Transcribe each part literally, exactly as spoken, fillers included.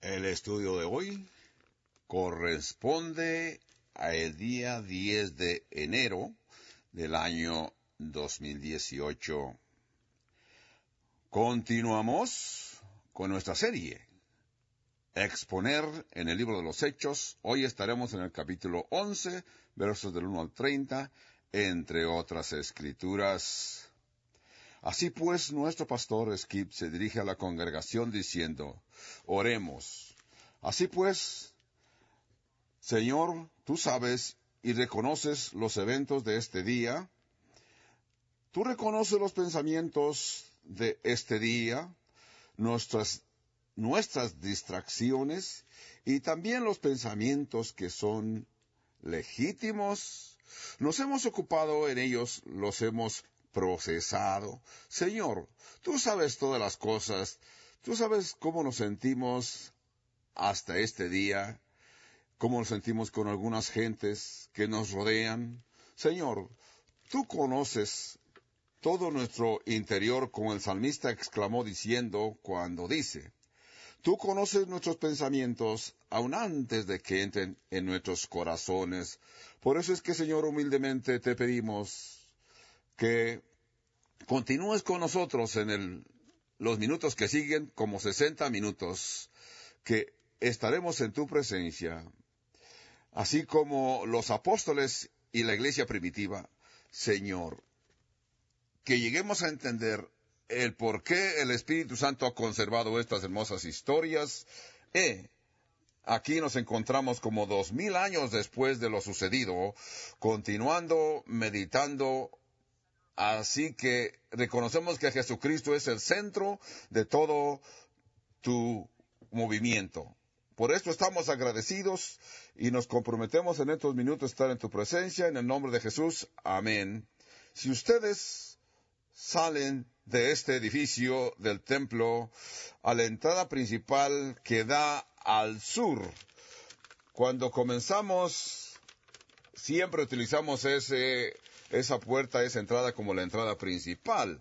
El estudio de hoy corresponde al día diez de enero del año dos mil dieciocho. Continuamos con nuestra serie, Exponer en el libro de los Hechos. Hoy estaremos en el capítulo once, versos del uno al treinta, entre otras escrituras. Así pues, nuestro pastor Skip se dirige a la congregación diciendo, oremos. Así pues, Señor, tú sabes y reconoces los eventos de este día. Tú reconoces los pensamientos de este día, nuestras, nuestras distracciones y también los pensamientos que son legítimos. Nos hemos ocupado en ellos, los hemos procesado. Señor, tú sabes todas las cosas, tú sabes cómo nos sentimos hasta este día, cómo nos sentimos con algunas gentes que nos rodean. Señor, tú conoces todo nuestro interior, como el salmista exclamó diciendo cuando dice, tú conoces nuestros pensamientos aun antes de que entren en nuestros corazones. Por eso es que, Señor, humildemente te pedimos que continúes con nosotros en el, los minutos que siguen, como sesenta minutos, que estaremos en tu presencia, así como los apóstoles y la iglesia primitiva. Señor, que lleguemos a entender el por qué el Espíritu Santo ha conservado estas hermosas historias. Eh, aquí nos encontramos como dos mil años después de lo sucedido, continuando, meditando. Así que reconocemos que Jesucristo es el centro de todo tu movimiento. Por esto estamos agradecidos y nos comprometemos en estos minutos a estar en tu presencia, en el nombre de Jesús. Amén. Si ustedes salen de este edificio del templo a la entrada principal que da al sur, cuando comenzamos, siempre utilizamos ese... esa puerta, esa entrada como la entrada principal.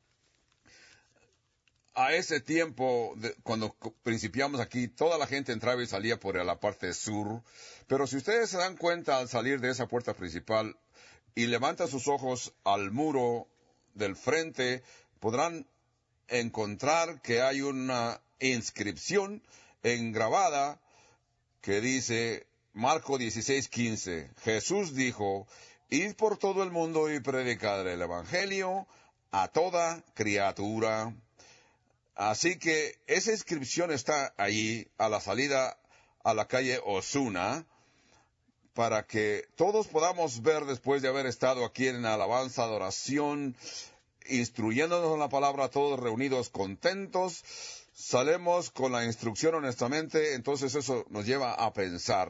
A ese tiempo, de, cuando principiamos aquí, toda la gente entraba y salía por la parte sur. Pero si ustedes se dan cuenta al salir de esa puerta principal y levantan sus ojos al muro del frente, podrán encontrar que hay una inscripción engravada que dice Marcos dieciséis quince. Jesús dijo, id por todo el mundo y predicad el evangelio a toda criatura. Así que esa inscripción está allí a la salida a la calle Osuna, para que todos podamos ver, después de haber estado aquí en alabanza, adoración, instruyéndonos en la palabra, todos reunidos contentos, salemos con la instrucción honestamente. Entonces eso nos lleva a pensar.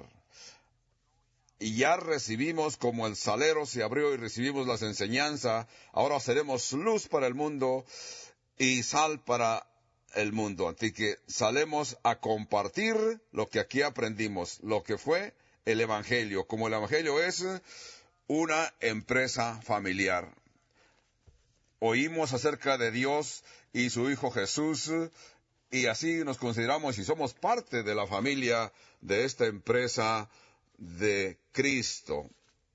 Y ya recibimos, como el salero se abrió y recibimos las enseñanzas, ahora seremos luz para el mundo y sal para el mundo. Así que salemos a compartir lo que aquí aprendimos, lo que fue el Evangelio. Como el Evangelio es una empresa familiar. Oímos acerca de Dios y su Hijo Jesús, y así nos consideramos y somos parte de la familia de esta empresa de Cristo.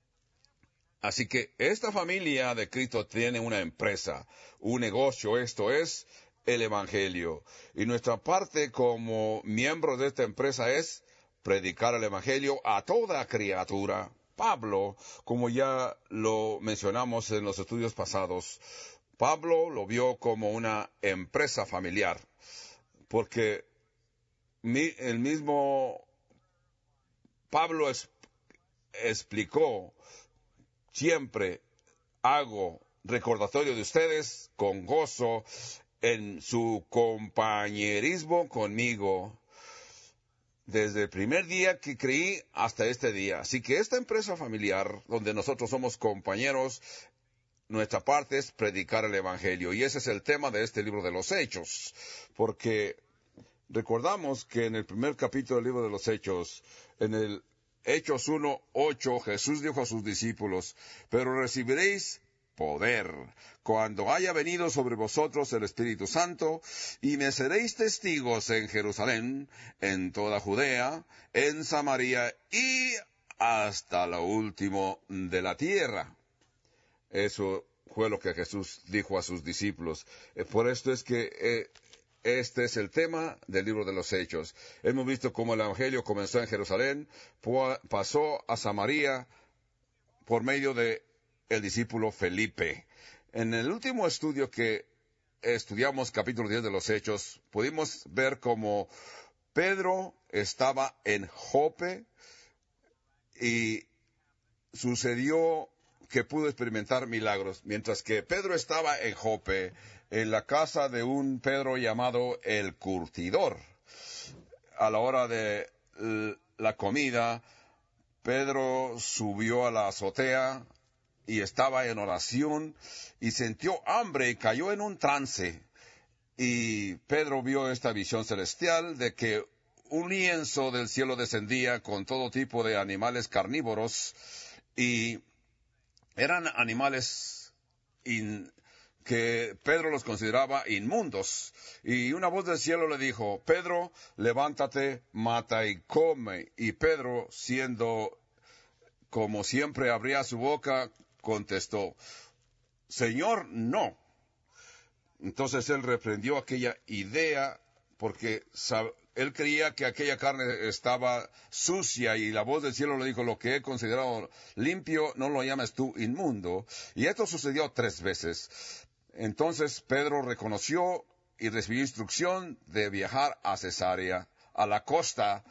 Así que esta familia de Cristo tiene una empresa, un negocio, esto es el Evangelio. Y nuestra parte como miembros de esta empresa es predicar el Evangelio a toda criatura. Pablo, como ya lo mencionamos en los estudios pasados, Pablo lo vio como una empresa familiar, porque mi, el mismo Pablo es, explicó, siempre hago recordatorio de ustedes con gozo en su compañerismo conmigo, desde el primer día que creí hasta este día. Así que esta empresa familiar, donde nosotros somos compañeros, nuestra parte es predicar el Evangelio. Y ese es el tema de este libro de los Hechos, porque recordamos que en el primer capítulo del libro de los Hechos, en el Hechos uno, ocho, Jesús dijo a sus discípulos, pero recibiréis poder, cuando haya venido sobre vosotros el Espíritu Santo, y me seréis testigos en Jerusalén, en toda Judea, en Samaria y hasta lo último de la tierra. Eso fue lo que Jesús dijo a sus discípulos. Eh, Por esto es que eh, este es el tema del libro de los Hechos. Hemos visto cómo el Evangelio comenzó en Jerusalén, pu- pasó a Samaria por medio de el discípulo Felipe. En el último estudio que estudiamos, capítulo diez de los Hechos, pudimos ver cómo Pedro estaba en Jope y sucedió que pudo experimentar milagros. Mientras que Pedro estaba en Jope, en la casa de un Pedro llamado el curtidor. A la hora de l- la comida, Pedro subió a la azotea y estaba en oración y sintió hambre y cayó en un trance. Y Pedro vio esta visión celestial de que un lienzo del cielo descendía con todo tipo de animales carnívoros y eran animales in- que Pedro los consideraba inmundos. Y una voz del cielo le dijo, Pedro, levántate, mata y come. Y Pedro, siendo como siempre abría su boca, contestó, Señor, no. Entonces él reprendió aquella idea porque sab- él creía que aquella carne estaba sucia y la voz del cielo le dijo, lo que he considerado limpio, no lo llames tú inmundo. Y esto sucedió tres veces. Entonces Pedro reconoció y recibió instrucción de viajar a Cesarea, a la costa,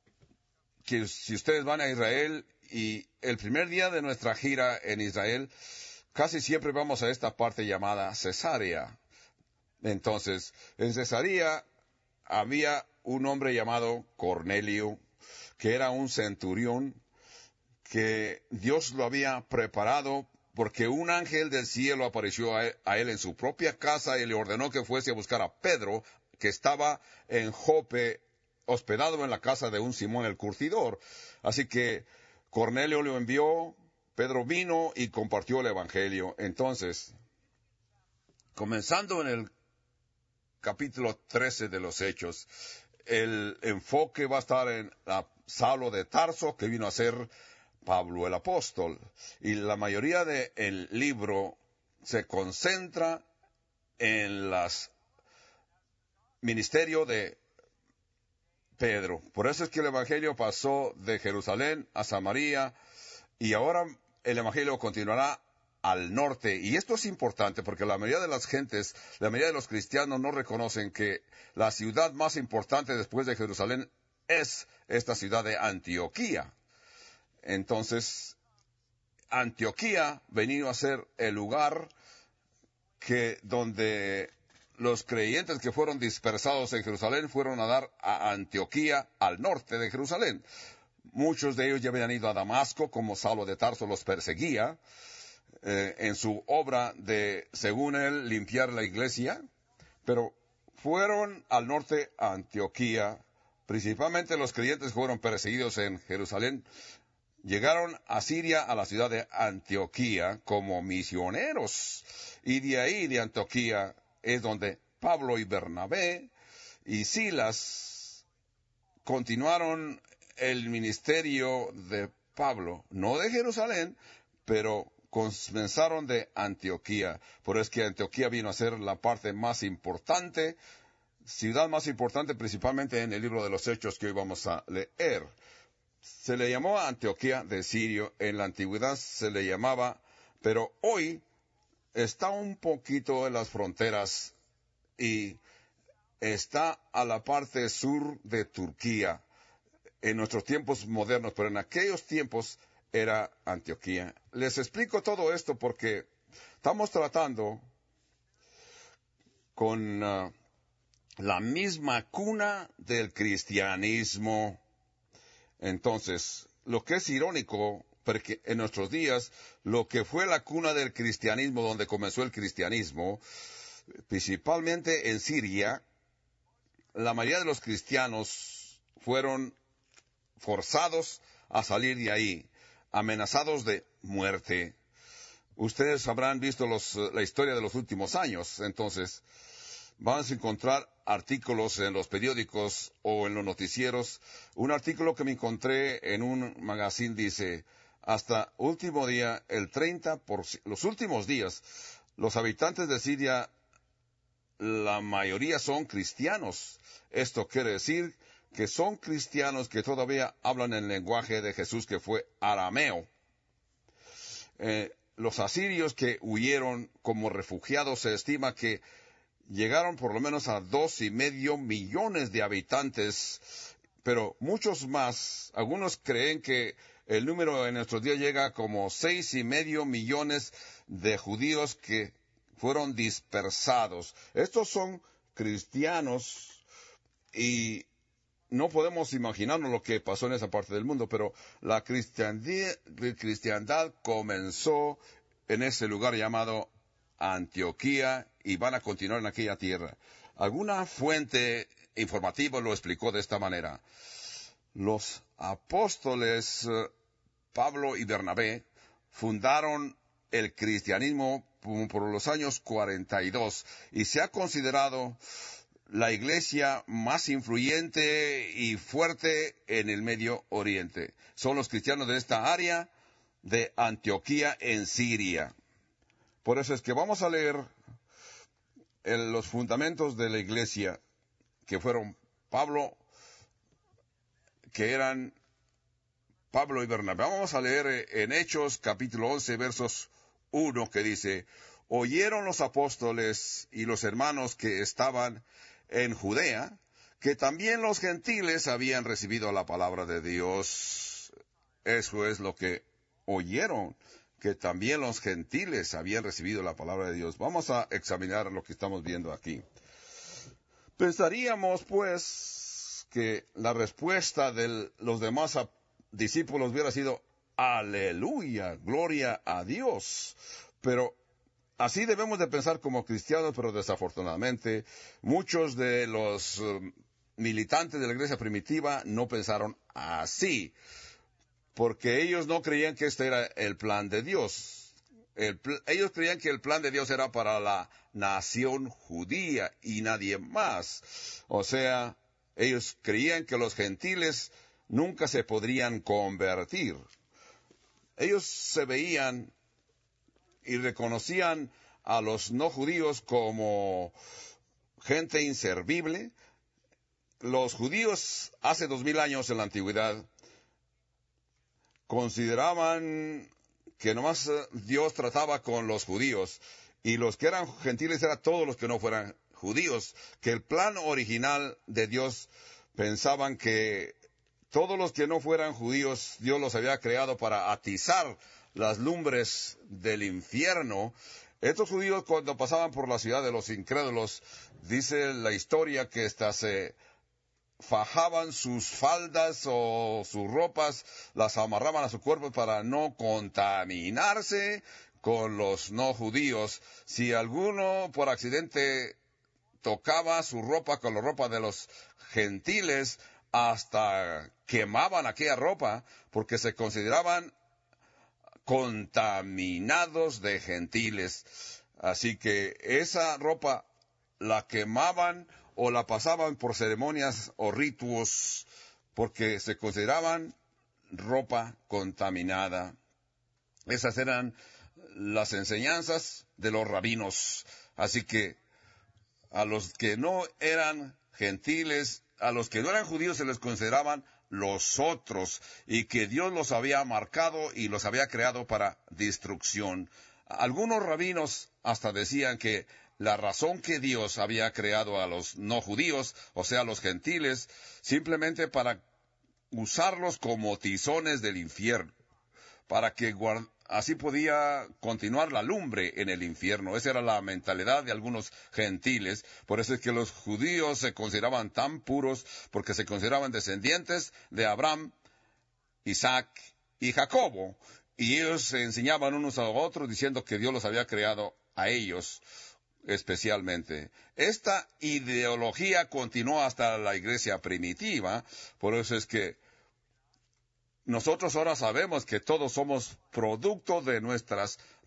que si ustedes van a Israel y el primer día de nuestra gira en Israel, casi siempre vamos a esta parte llamada Cesarea. Entonces, en Cesarea había un hombre llamado Cornelio, que era un centurión, que Dios lo había preparado porque un ángel del cielo apareció a él, a él en su propia casa y le ordenó que fuese a buscar a Pedro, que estaba en Jope, hospedado en la casa de un Simón el curtidor. Así que Cornelio lo envió, Pedro vino y compartió el evangelio. Entonces, comenzando en el capítulo trece de los Hechos, el enfoque va a estar en la Saulo de Tarso, que vino a ser Pablo el apóstol. Y la mayoría del libro se concentra en los ministerio de Pedro. Por eso es que el evangelio pasó de Jerusalén a Samaria y ahora el evangelio continuará al norte. Y esto es importante porque la mayoría de las gentes, la mayoría de los cristianos no reconocen que la ciudad más importante después de Jerusalén es esta ciudad de Antioquía. Entonces, Antioquía venía a ser el lugar que donde los creyentes que fueron dispersados en Jerusalén fueron a dar a Antioquía al norte de Jerusalén. Muchos de ellos ya habían ido a Damasco, como Saulo de Tarso los perseguía, eh, en su obra de, según él, limpiar la iglesia, pero fueron al norte a Antioquía, principalmente los creyentes que fueron perseguidos en Jerusalén, llegaron a Siria, a la ciudad de Antioquía, como misioneros. Y de ahí, de Antioquía, es donde Pablo y Bernabé y Silas continuaron el ministerio de Pablo, no de Jerusalén, pero comenzaron de Antioquía. Por eso es que Antioquía vino a ser la parte más importante, ciudad más importante, principalmente en el libro de los Hechos que hoy vamos a leer. Se le llamó Antioquía de Sirio, en la antigüedad se le llamaba, pero hoy está un poquito en las fronteras y está a la parte sur de Turquía, en nuestros tiempos modernos, pero en aquellos tiempos era Antioquía. Les explico todo esto porque estamos tratando con uh, la misma cuna del cristianismo. Entonces, lo que es irónico, porque en nuestros días, lo que fue la cuna del cristianismo, donde comenzó el cristianismo, principalmente en Siria, la mayoría de los cristianos fueron forzados a salir de ahí, amenazados de muerte. Ustedes habrán visto los, la historia de los últimos años, entonces van a encontrar artículos en los periódicos o en los noticieros. Un artículo que me encontré en un magazine dice, hasta último día, el treinta por ciento, los últimos días, los habitantes de Siria, la mayoría son cristianos. Esto quiere decir que son cristianos que todavía hablan el lenguaje de Jesús, que fue arameo. Eh, los asirios que huyeron como refugiados, se estima que llegaron por lo menos a dos y medio millones de habitantes, pero muchos más. Algunos creen que el número en nuestros días llega a como seis y medio millones de judíos que fueron dispersados. Estos son cristianos y no podemos imaginarnos lo que pasó en esa parte del mundo, pero la cristiandad, cristiandad comenzó en ese lugar llamado Antioquía y van a continuar en aquella tierra. Alguna fuente informativa lo explicó de esta manera. Los apóstoles eh, Pablo y Bernabé fundaron el cristianismo por los años cuarenta y dos y se ha considerado la iglesia más influyente y fuerte en el Medio Oriente. Son los cristianos de esta área de Antioquía en Siria. Por eso es que vamos a leer el, los fundamentos de la iglesia, que fueron Pablo, que eran Pablo y Bernabé. Vamos a leer en Hechos capítulo once, versos uno, que dice, oyeron los apóstoles y los hermanos que estaban en Judea, que también los gentiles habían recibido la palabra de Dios. Eso es lo que oyeron, que también los gentiles habían recibido la palabra de Dios. Vamos a examinar lo que estamos viendo aquí. Pensaríamos, pues, que la respuesta de los demás discípulos hubiera sido, aleluya, gloria a Dios. Pero así debemos de pensar como cristianos, pero desafortunadamente muchos de los uh, militantes de la iglesia primitiva no pensaron así, porque ellos no creían que este era el plan de Dios. El pl- ellos creían que el plan de Dios era para la nación judía y nadie más. O sea, ellos creían que los gentiles nunca se podrían convertir. Ellos se veían y reconocían a los no judíos como gente inservible. Los judíos hace dos mil años en la antigüedad consideraban que nomás Dios trataba con los judíos y los que eran gentiles eran todos los que no fueran judíos, que el plan original de Dios pensaban que todos los que no fueran judíos Dios los había creado para atizar las lumbres del infierno. Estos judíos, cuando pasaban por la ciudad de los incrédulos, dice la historia que hasta se fajaban sus faldas o sus ropas, las amarraban a su cuerpo para no contaminarse con los no judíos. Si alguno por accidente tocaba su ropa con la ropa de los gentiles, hasta quemaban aquella ropa porque se consideraban contaminados de gentiles. Así que esa ropa la quemaban o la pasaban por ceremonias o ritos porque se consideraban ropa contaminada. Esas eran las enseñanzas de los rabinos. Así que a los que no eran gentiles, a los que no eran judíos se les consideraban los otros, y que Dios los había marcado y los había creado para destrucción. Algunos rabinos hasta decían que la razón que Dios había creado a los no judíos, o sea, a los gentiles, simplemente para usarlos como tizones del infierno, para que guard- así podía continuar la lumbre en el infierno. Esa era la mentalidad de algunos gentiles. Por eso es que los judíos se consideraban tan puros, porque se consideraban descendientes de Abraham, Isaac y Jacobo. Y ellos se enseñaban unos a otros diciendo que Dios los había creado a ellos especialmente. Esta ideología continuó hasta la iglesia primitiva. Por eso es que nosotros ahora sabemos que todos somos producto de nuestras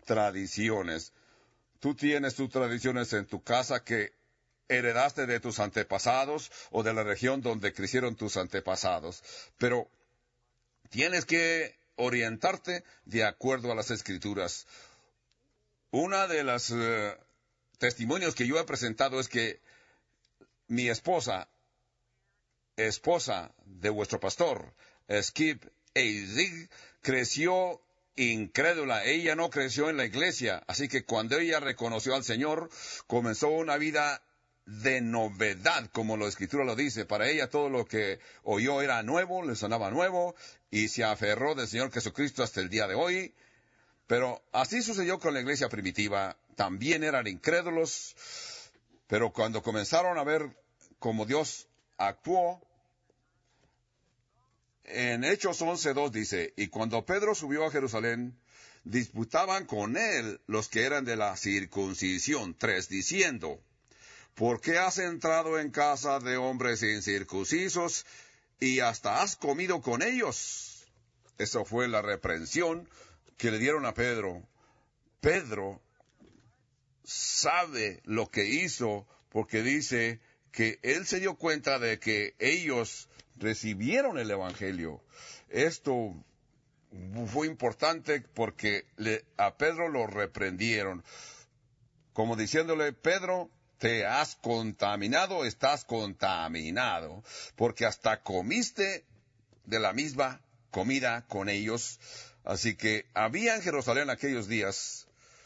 tradiciones. Tú tienes tus tradiciones en tu casa que heredaste de tus antepasados o de la región donde crecieron tus antepasados. Pero tienes que orientarte de acuerdo a las Escrituras. Una de las uh, testimonios que yo he presentado es que mi esposa, esposa de vuestro pastor, Skip Eizig, creció incrédula. Ella no creció en la iglesia, así que cuando ella reconoció al Señor, comenzó una vida de novedad, como la Escritura lo dice. Para ella todo lo que oyó era nuevo, le sonaba nuevo, y se aferró del Señor Jesucristo hasta el día de hoy. Pero así sucedió con la iglesia primitiva. También eran incrédulos, pero cuando comenzaron a ver cómo Dios actuó, en Hechos once dos dice, y cuando Pedro subió a Jerusalén, disputaban con él los que eran de la circuncisión, tres, diciendo, ¿por qué has entrado en casa de hombres incircuncisos y hasta has comido con ellos? Eso fue la reprensión que le dieron a Pedro. Pedro sabe lo que hizo porque dice que él se dio cuenta de que ellos recibieron el Evangelio. Esto fue importante porque le, a Pedro lo reprendieron, como diciéndole, Pedro, te has contaminado, estás contaminado, porque hasta comiste de la misma comida con ellos. Así que había en Jerusalén aquellos días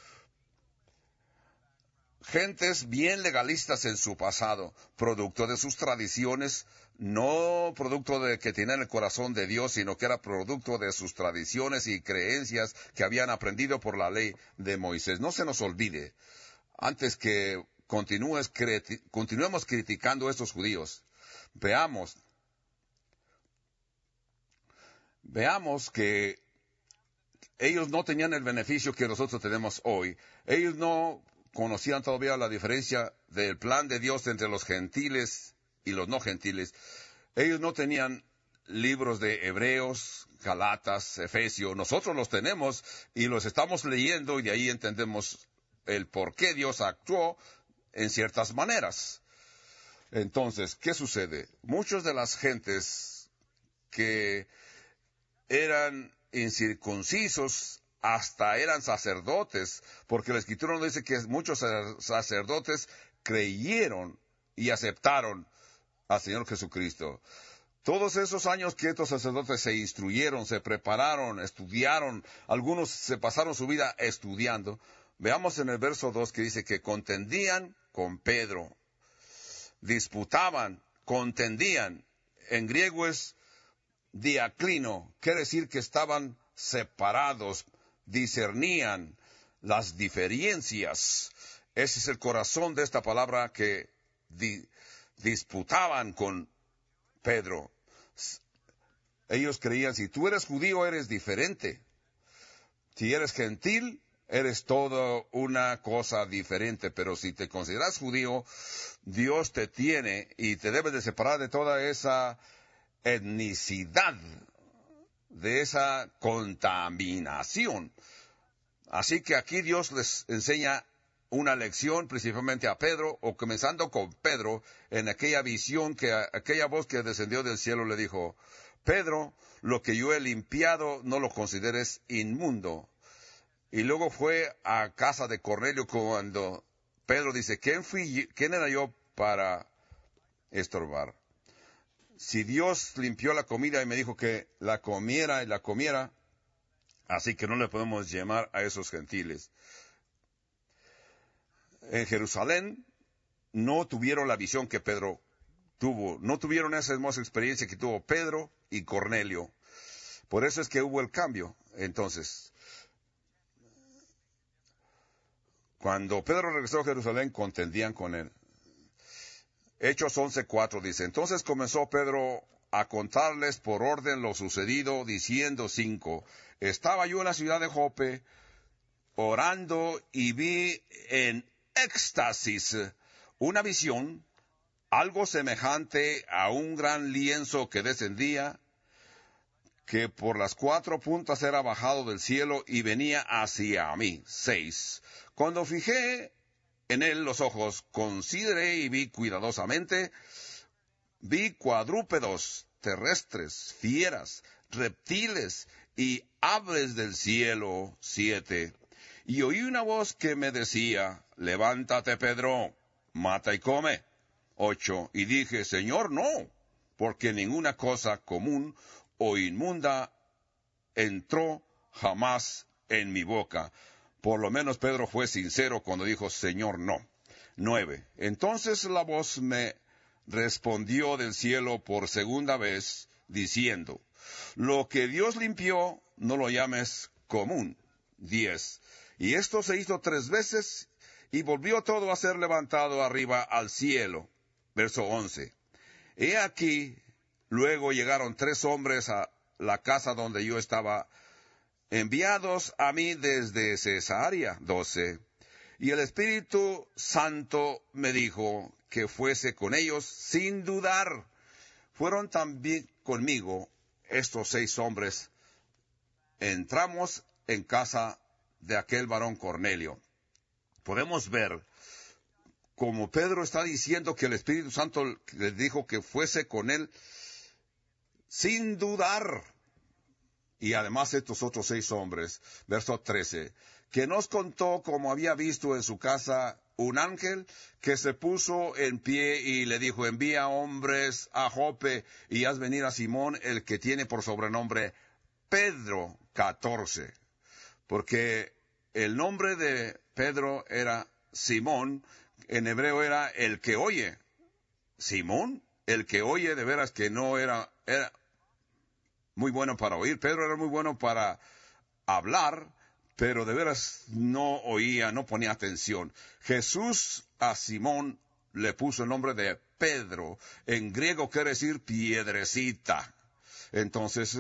gentes bien legalistas en su pasado, producto de sus tradiciones, no producto de que tenían el corazón de Dios, sino que era producto de sus tradiciones y creencias que habían aprendido por la ley de Moisés. No se nos olvide, antes que continúes, continuemos criticando a estos judíos, veamos, veamos que ellos no tenían el beneficio que nosotros tenemos hoy. Ellos no conocían todavía la diferencia del plan de Dios entre los gentiles y los no gentiles. Ellos no tenían libros de Hebreos, Galatas, Efesios. Nosotros los tenemos y los estamos leyendo y de ahí entendemos el por qué Dios actuó en ciertas maneras. Entonces, ¿qué sucede? Muchas de las gentes que eran incircuncisos hasta eran sacerdotes, porque la Escritura nos dice que muchos sacerdotes creyeron y aceptaron al Señor Jesucristo. Todos esos años que estos sacerdotes se instruyeron, se prepararon, estudiaron, algunos se pasaron su vida estudiando. Veamos en el verso dos que dice que contendían con Pedro, disputaban, contendían. En griego es diaclino, quiere decir que estaban separados, discernían las diferencias. Ese es el corazón de esta palabra, que di, disputaban con Pedro. Ellos creían, si tú eres judío, eres diferente. Si eres gentil, eres toda una cosa diferente. Pero si te consideras judío, Dios te tiene y te debe de separar de toda esa etnicidad, de esa contaminación. Así que aquí Dios les enseña una lección principalmente a Pedro, o comenzando con Pedro, en aquella visión, que aquella voz que descendió del cielo le dijo, Pedro, lo que yo he limpiado no lo consideres inmundo. Y luego fue a casa de Cornelio cuando Pedro dice, ¿quién fui, quién era yo para estorbar? Si Dios limpió la comida y me dijo que la comiera y la comiera, así que no le podemos llamar a esos gentiles. En Jerusalén no tuvieron la visión que Pedro tuvo, no tuvieron esa hermosa experiencia que tuvo Pedro y Cornelio. Por eso es que hubo el cambio. Entonces, cuando Pedro regresó a Jerusalén, contendían con él. Hechos once cuatro dice, entonces comenzó Pedro a contarles por orden lo sucedido, diciendo cinco, estaba yo en la ciudad de Jope, orando, y vi en éxtasis una visión, algo semejante a un gran lienzo que descendía, que por las cuatro puntas era bajado del cielo y venía hacia mí. Seis. Cuando fijé en él los ojos, consideré y vi cuidadosamente, vi cuadrúpedos terrestres, fieras, reptiles y aves del cielo. Siete. Y oí una voz que me decía, levántate, Pedro, mata y come. Ocho. Y dije, Señor, no, porque ninguna cosa común o inmunda entró jamás en mi boca. Por lo menos Pedro fue sincero cuando dijo, Señor, no. Nueve. Entonces la voz me respondió del cielo por segunda vez, diciendo, lo que Dios limpió, no lo llames común. Diez. Y esto se hizo tres veces, y volvió todo a ser levantado arriba al cielo. Verso once. He aquí, luego llegaron tres hombres a la casa donde yo estaba, enviados a mí desde Cesarea. Doce. Y el Espíritu Santo me dijo que fuese con ellos sin dudar. Fueron también conmigo estos seis hombres. Entramos en casa de aquel varón Cornelio. Podemos ver como Pedro está diciendo que el Espíritu Santo le dijo que fuese con él sin dudar. Y además estos otros seis hombres, verso trece, que nos contó como había visto en su casa un ángel que se puso en pie y le dijo, envía hombres a Jope y haz venir a Simón, el que tiene por sobrenombre Pedro. catorce. Porque el nombre de Pedro era Simón, en hebreo era el que oye. Simón, el que oye, de veras que no era, era muy bueno para oír. Pedro era muy bueno para hablar, pero de veras no oía, no ponía atención. Jesús a Simón le puso el nombre de Pedro. En griego quiere decir piedrecita. Entonces,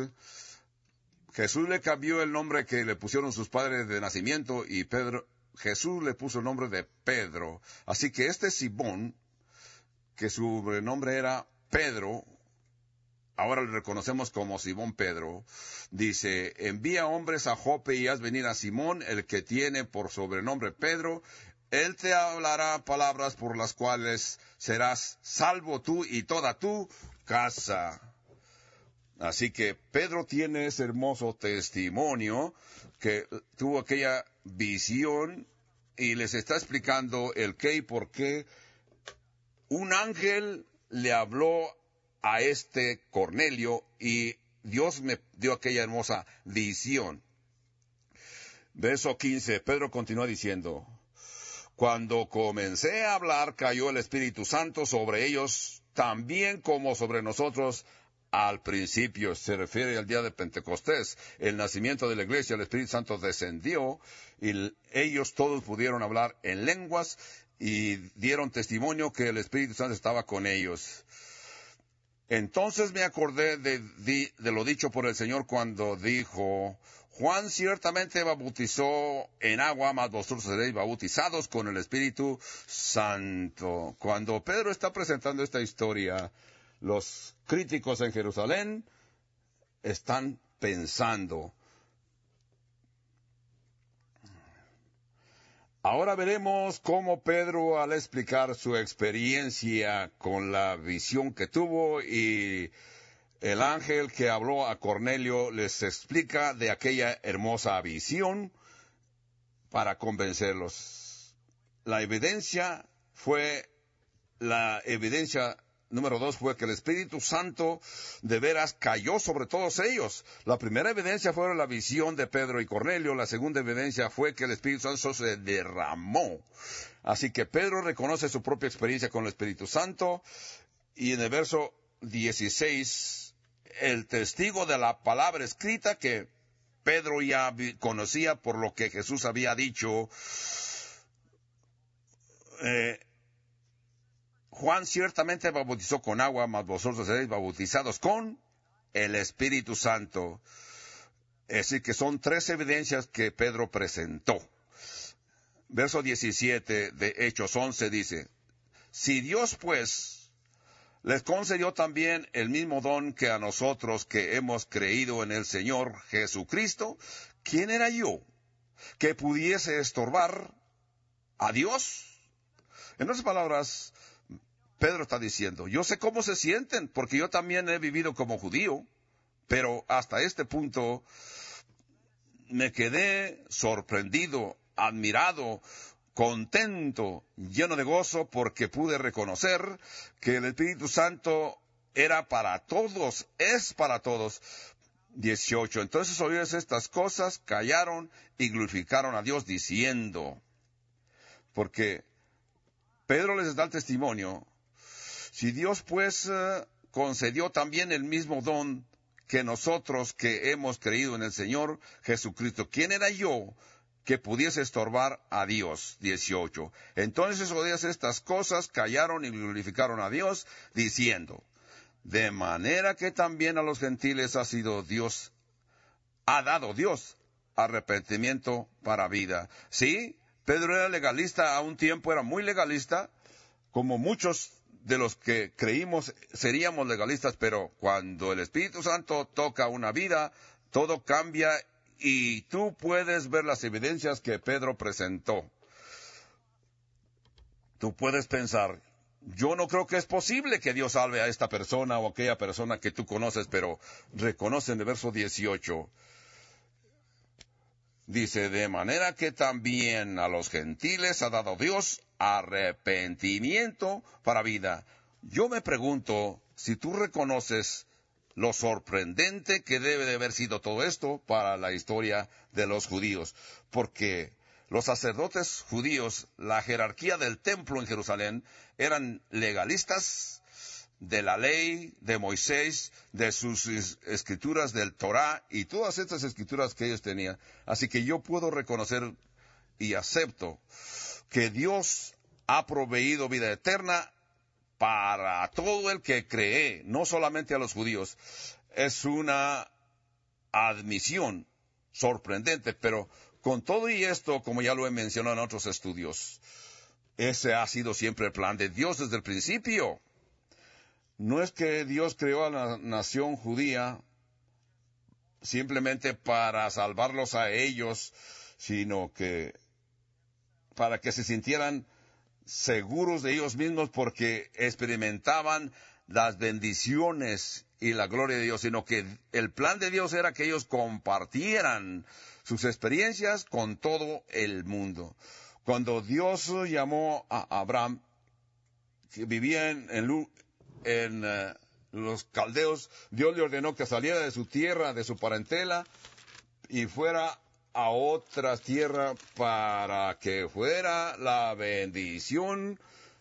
Jesús le cambió el nombre que le pusieron sus padres de nacimiento y Pedro, Jesús le puso el nombre de Pedro. Así que este Simón, que su nombre era Pedro, ahora le reconocemos como Simón Pedro, dice, envía hombres a Jope y haz venir a Simón, el que tiene por sobrenombre Pedro. Él te hablará palabras por las cuales serás salvo tú y toda tu casa. Así que Pedro tiene ese hermoso testimonio que tuvo aquella visión y les está explicando el qué y por qué un ángel le habló a este Cornelio y Dios me dio aquella hermosa visión. Verso quince, Pedro continúa diciendo, cuando comencé a hablar cayó el Espíritu Santo sobre ellos, también como sobre nosotros al principio. Se refiere al día de Pentecostés, el nacimiento de la iglesia. El Espíritu Santo descendió y ellos todos pudieron hablar en lenguas y dieron testimonio que el Espíritu Santo estaba con ellos. Entonces me acordé de, de, de lo dicho por el Señor cuando dijo, Juan ciertamente bautizó en agua, mas vosotros seréis bautizados con el Espíritu Santo. Cuando Pedro está presentando esta historia, los críticos en Jerusalén están pensando. Ahora veremos cómo Pedro, al explicar su experiencia con la visión que tuvo y el ángel que habló a Cornelio, les explica de aquella hermosa visión para convencerlos. La evidencia fue, la evidencia número dos fue que el Espíritu Santo de veras cayó sobre todos ellos. La primera evidencia fue la visión de Pedro y Cornelio. La segunda evidencia fue que el Espíritu Santo se derramó. Así que Pedro reconoce su propia experiencia con el Espíritu Santo. Y en el verso dieciséis, el testigo de la palabra escrita que Pedro ya conocía por lo que Jesús había dicho, eh, Juan ciertamente bautizó con agua, mas vosotros seréis bautizados con el Espíritu Santo. Es decir, que son tres evidencias que Pedro presentó. Verso diecisiete de Hechos once dice, si Dios pues les concedió también el mismo don que a nosotros que hemos creído en el Señor Jesucristo. ¿Quién era yo que pudiese estorbar a Dios? En otras palabras, Pedro está diciendo, yo sé cómo se sienten, porque yo también he vivido como judío, pero hasta este punto me quedé sorprendido, admirado, contento, lleno de gozo, porque pude reconocer que el Espíritu Santo era para todos, es para todos. dieciocho. Entonces oídos estas cosas, callaron y glorificaron a Dios diciendo, porque Pedro les da el testimonio, si Dios pues eh, concedió también el mismo don que nosotros que hemos creído en el Señor Jesucristo, ¿quién era yo que pudiese estorbar a Dios? dieciocho. Entonces oídas estas cosas, callaron y glorificaron a Dios, diciendo, de manera que también a los gentiles ha sido Dios, ha dado Dios arrepentimiento para vida. Sí, Pedro era legalista, a un tiempo era muy legalista, como muchos de los que creímos seríamos legalistas, pero cuando el Espíritu Santo toca una vida, todo cambia y tú puedes ver las evidencias que Pedro presentó. Tú puedes pensar, yo no creo que es posible que Dios salve a esta persona o aquella persona que tú conoces, pero reconoce en el verso dieciocho. Dice, de manera que también a los gentiles ha dado Dios arrepentimiento para vida. Yo me pregunto si tú reconoces lo sorprendente que debe de haber sido todo esto para la historia de los judíos, porque los sacerdotes judíos, la jerarquía del templo en Jerusalén, eran legalistas de la ley de Moisés, de sus escrituras del Torá y todas estas escrituras que ellos tenían. Así que yo puedo reconocer y acepto que Dios ha proveído vida eterna para todo el que cree, no solamente a los judíos. Es una admisión sorprendente, pero con todo y esto, como ya lo he mencionado en otros estudios, ese ha sido siempre el plan de Dios desde el principio. No es que Dios creó a la nación judía simplemente para salvarlos a ellos, sino que para que se sintieran seguros de ellos mismos porque experimentaban las bendiciones y la gloria de Dios, sino que el plan de Dios era que ellos compartieran sus experiencias con todo el mundo. Cuando Dios llamó a Abraham, que vivía en, en, en uh, los caldeos, Dios le ordenó que saliera de su tierra, de su parentela, y fuera a otra tierra para que fuera la bendición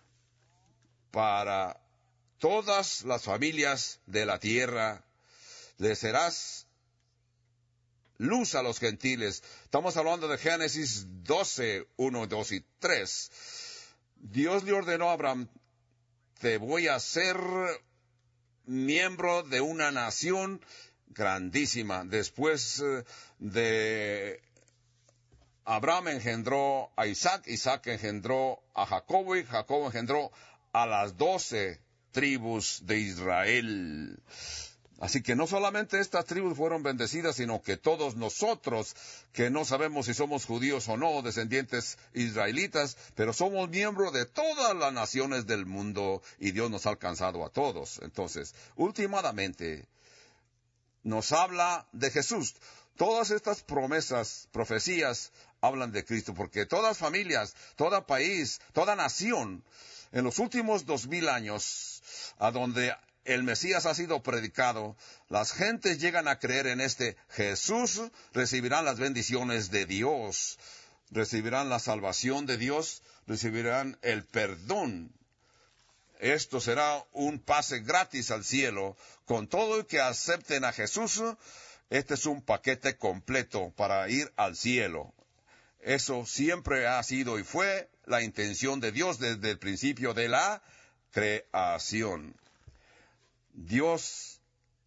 para todas las familias de la tierra. Le serás luz a los gentiles. Estamos hablando de Génesis doce, uno, dos y tres. Dios le ordenó a Abraham, te voy a hacer miembro de una nación grandísima. Después de Abraham engendró a Isaac, Isaac engendró a Jacobo y Jacobo engendró a las doce tribus de Israel. Así que no solamente estas tribus fueron bendecidas, sino que todos nosotros, que no sabemos si somos judíos o no, descendientes israelitas, pero somos miembros de todas las naciones del mundo y Dios nos ha alcanzado a todos. Entonces, últimamente, nos habla de Jesús. Todas estas promesas, profecías, hablan de Cristo, porque todas familias, todo país, toda nación, en los últimos dos mil años, a donde el Mesías ha sido predicado, las gentes llegan a creer en este Jesús, recibirán las bendiciones de Dios, recibirán la salvación de Dios, recibirán el perdón. Esto será un pase gratis al cielo. Con todo el que acepten a Jesús, este es un paquete completo para ir al cielo. Eso siempre ha sido y fue la intención de Dios desde el principio de la creación. Dios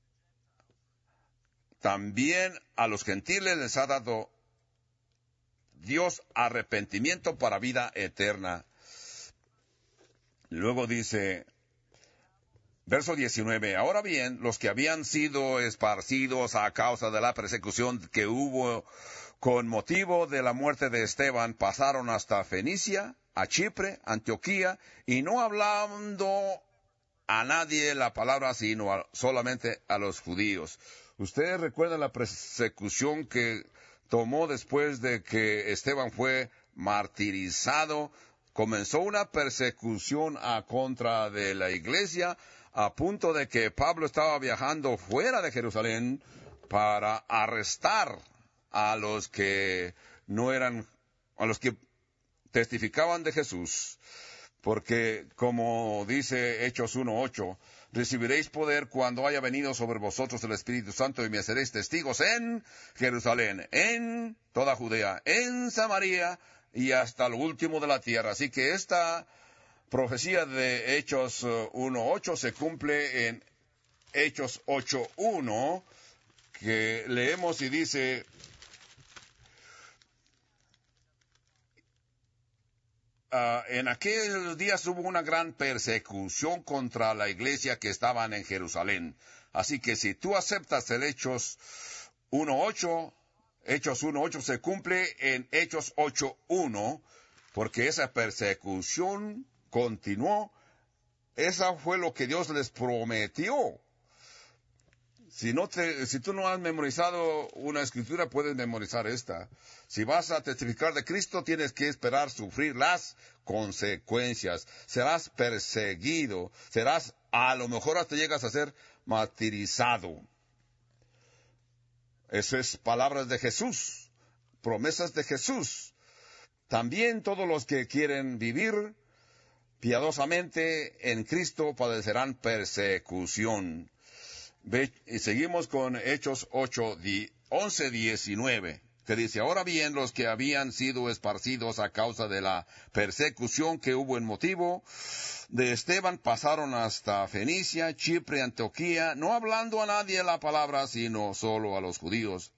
también a los gentiles les ha dado Dios arrepentimiento para vida eterna. Luego dice, Verso diecinueve. Ahora bien, los que habían sido esparcidos a causa de la persecución que hubo con motivo de la muerte de Esteban pasaron hasta Fenicia, a Chipre, Antioquía, y no hablando a nadie la palabra, sino a, solamente a los judíos. Ustedes recuerdan la persecución que tomó después de que Esteban fue martirizado. Comenzó una persecución a contra de la iglesia, a punto de que Pablo estaba viajando fuera de Jerusalén para arrestar a los que no eran, a los que testificaban de Jesús. Porque, como dice Hechos uno ocho, recibiréis poder cuando haya venido sobre vosotros el Espíritu Santo y me seréis testigos en Jerusalén, en toda Judea, en Samaria y hasta lo último de la tierra. Así que esta profecía de Hechos uno ocho se cumple en Hechos ocho uno, que leemos y dice: Uh, en aquellos días hubo una gran persecución contra la iglesia que estaban en Jerusalén. Así que si tú aceptas el Hechos uno ocho, Hechos uno ocho se cumple en Hechos ocho uno, porque esa persecución continuó. Esa fue lo que Dios les prometió. Si, no te, si tú no has memorizado una escritura, puedes memorizar esta. Si vas a testificar de Cristo, tienes que esperar sufrir las consecuencias. Serás perseguido. Serás, a lo mejor hasta llegas a ser martirizado. Eso es palabras de Jesús, promesas de Jesús. También todos los que quieren vivir piadosamente en Cristo padecerán persecución. Ve, y seguimos con Hechos ocho, once, diecinueve, que dice: ahora bien, los que habían sido esparcidos a causa de la persecución que hubo en motivo de Esteban pasaron hasta Fenicia, Chipre, Antioquía, no hablando a nadie la palabra, sino solo a los judíos.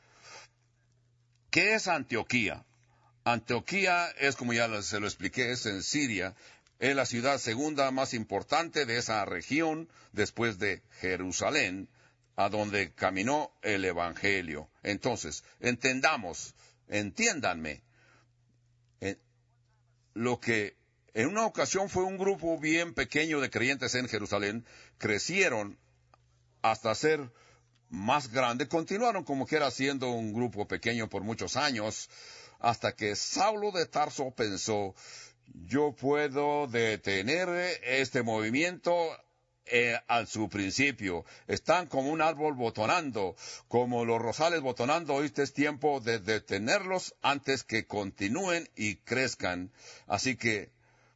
¿Qué es Antioquía? Antioquía es, como ya se lo expliqué, es en Siria. Es la ciudad segunda más importante de esa región después de Jerusalén, a donde caminó el Evangelio. Entonces, entendamos, entiéndanme, eh, lo que en una ocasión fue un grupo bien pequeño de creyentes en Jerusalén, crecieron hasta ser más grande, continuaron como quiera siendo un grupo pequeño por muchos años, hasta que Saulo de Tarso pensó: yo puedo detener este movimiento eh, a su principio. Están como un árbol botonando, como los rosales botonando. Este es tiempo de detenerlos antes que continúen y crezcan. Así que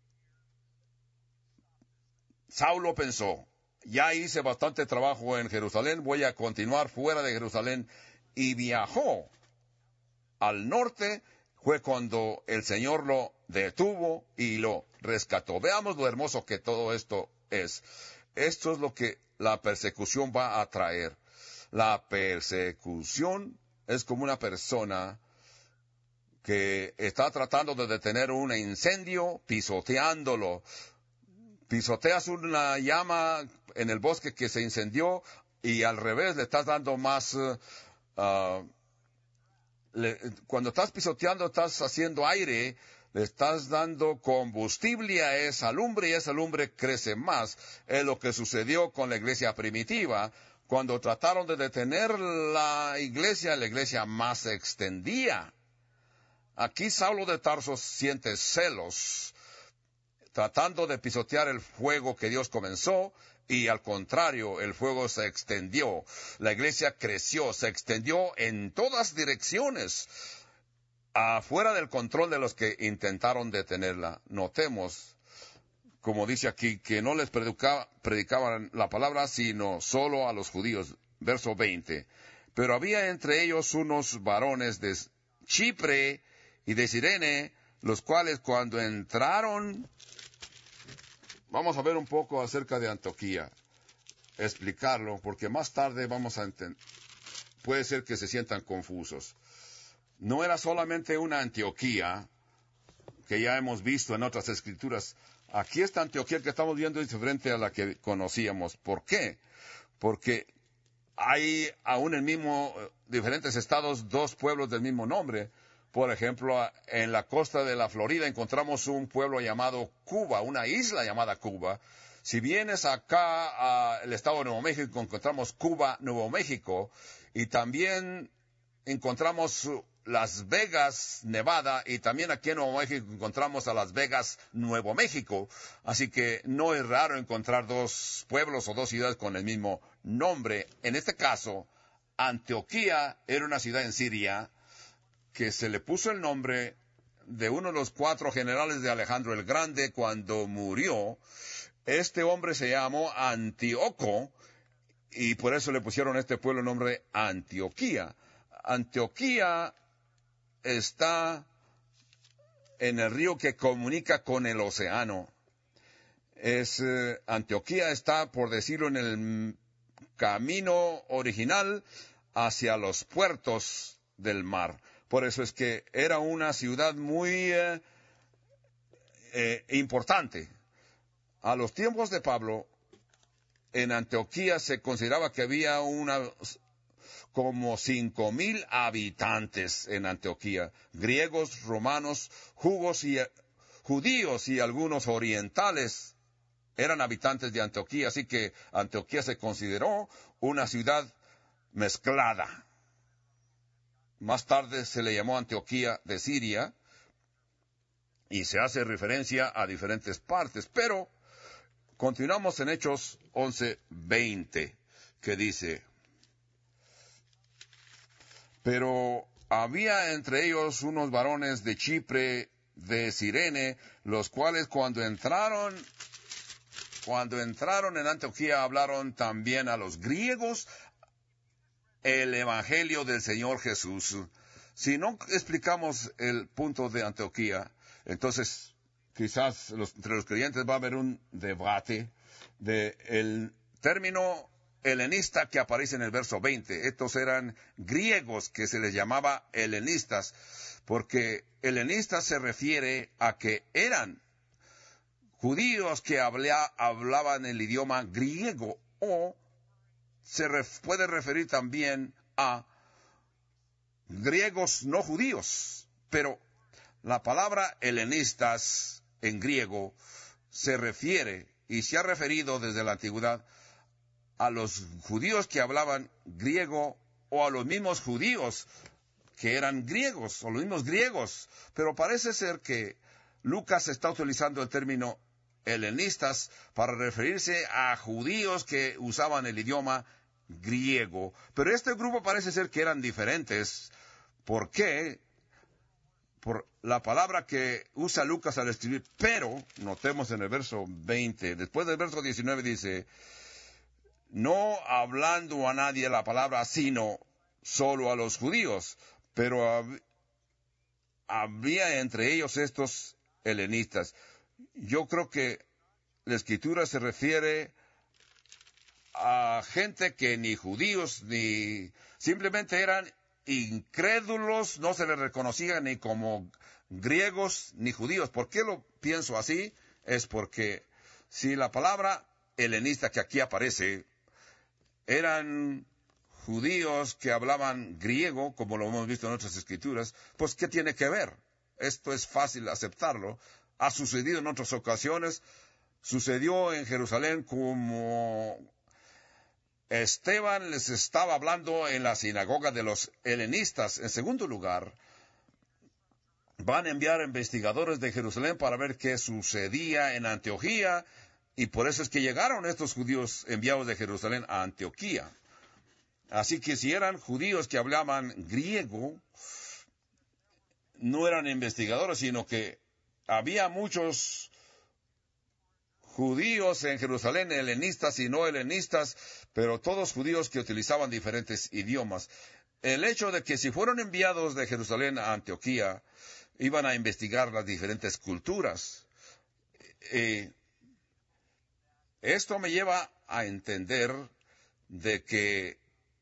Saulo pensó: ya hice bastante trabajo en Jerusalén, voy a continuar fuera de Jerusalén. Y viajó al norte. Fue cuando el Señor lo detuvo y lo rescató. Veamos lo hermoso que todo esto es. Esto es lo que la persecución va a traer. La persecución es como una persona que está tratando de detener un incendio pisoteándolo. Pisoteas una llama en el bosque que se incendió y al revés le estás dando más... Uh, Le, cuando estás pisoteando, estás haciendo aire, le estás dando combustible a esa lumbre y esa lumbre crece más. Es lo que sucedió con la iglesia primitiva. Cuando trataron de detener la iglesia, la iglesia más se extendía. Aquí Saulo de Tarso siente celos, tratando de pisotear el fuego que Dios comenzó. Y al contrario, el fuego se extendió, la iglesia creció, se extendió en todas direcciones, afuera del control de los que intentaron detenerla. Notemos, como dice aquí, que no les predicaba, predicaban la palabra, sino solo a los judíos. Verso veinte. Pero había entre ellos unos varones de Chipre y de Cirene, los cuales cuando entraron... Vamos a ver un poco acerca de Antioquía, explicarlo, porque más tarde vamos a entender, puede ser que se sientan confusos. No era solamente una Antioquía, que ya hemos visto en otras escrituras, Aquí esta Antioquía que estamos viendo es diferente a la que conocíamos. ¿Por qué? Porque hay aún en el mismo, diferentes estados, dos pueblos del mismo nombre. Por ejemplo, en la costa de la Florida encontramos un pueblo llamado Cuba, una isla llamada Cuba. Si vienes acá al estado de Nuevo México, encontramos Cuba, Nuevo México, y también encontramos Las Vegas, Nevada, y también aquí en Nuevo México encontramos a Las Vegas, Nuevo México. Así que no es raro encontrar dos pueblos o dos ciudades con el mismo nombre. En este caso, Antioquía era una ciudad en Siria que se le puso el nombre de uno de los cuatro generales de Alejandro el Grande cuando murió. Este hombre se llamó Antíoco y por eso le pusieron a este pueblo el nombre Antioquía. Antioquía está en el río que comunica con el océano. Es, eh, Antioquía está, por decirlo, en el camino original hacia los puertos del mar. Por eso es que era una ciudad muy eh, eh, importante. A los tiempos de Pablo, en Antioquía se consideraba que había una, como cinco mil habitantes en Antioquía. Griegos, romanos, jugos y, judíos y algunos orientales eran habitantes de Antioquía. Así que Antioquía se consideró una ciudad mezclada. Más tarde se le llamó Antioquía de Siria y se hace referencia a diferentes partes. Pero continuamos en Hechos once veinte, que dice: pero había entre ellos unos varones de Chipre, de Cirene, los cuales cuando entraron, cuando entraron en Antioquía hablaron también a los griegos el Evangelio del Señor Jesús. Si no explicamos el punto de Antioquía, entonces quizás los, entre los creyentes va a haber un debate de el término helenista que aparece en el verso veinte. Estos eran griegos que se les llamaba helenistas, porque helenistas se refiere a que eran judíos que habla, hablaban el idioma griego, o se ref, puede referir también a griegos no judíos. Pero la palabra helenistas en griego se refiere y se ha referido desde la antigüedad a los judíos que hablaban griego o a los mismos judíos que eran griegos o los mismos griegos. Pero parece ser que Lucas está utilizando el término helenistas para referirse a judíos que usaban el idioma griego. Pero este grupo parece ser que eran diferentes. ¿Por qué? Por la palabra que usa Lucas al escribir, pero, notemos en el verso veinte, después del verso diecinueve dice: no hablando a nadie la palabra, sino solo a los judíos, pero hab- había entre ellos estos helenistas. Yo creo que la Escritura se refiere a gente que ni judíos, ni simplemente eran incrédulos, no se les reconocían ni como griegos ni judíos. ¿Por qué lo pienso así? Es porque si la palabra helenista que aquí aparece eran judíos que hablaban griego, como lo hemos visto en otras escrituras, pues ¿qué tiene que ver? Esto es fácil aceptarlo. Ha sucedido en otras ocasiones. Sucedió en Jerusalén como Esteban les estaba hablando en la sinagoga de los helenistas. En segundo lugar, van a enviar investigadores de Jerusalén para ver qué sucedía en Antioquía, y por eso es que llegaron estos judíos enviados de Jerusalén a Antioquía. Así que si eran judíos que hablaban griego, no eran investigadores, sino que había muchos judíos en Jerusalén, helenistas y no helenistas, pero todos judíos que utilizaban diferentes idiomas. El hecho de que si fueron enviados de Jerusalén a Antioquía, iban a investigar las diferentes culturas. Eh, esto me lleva a entender de que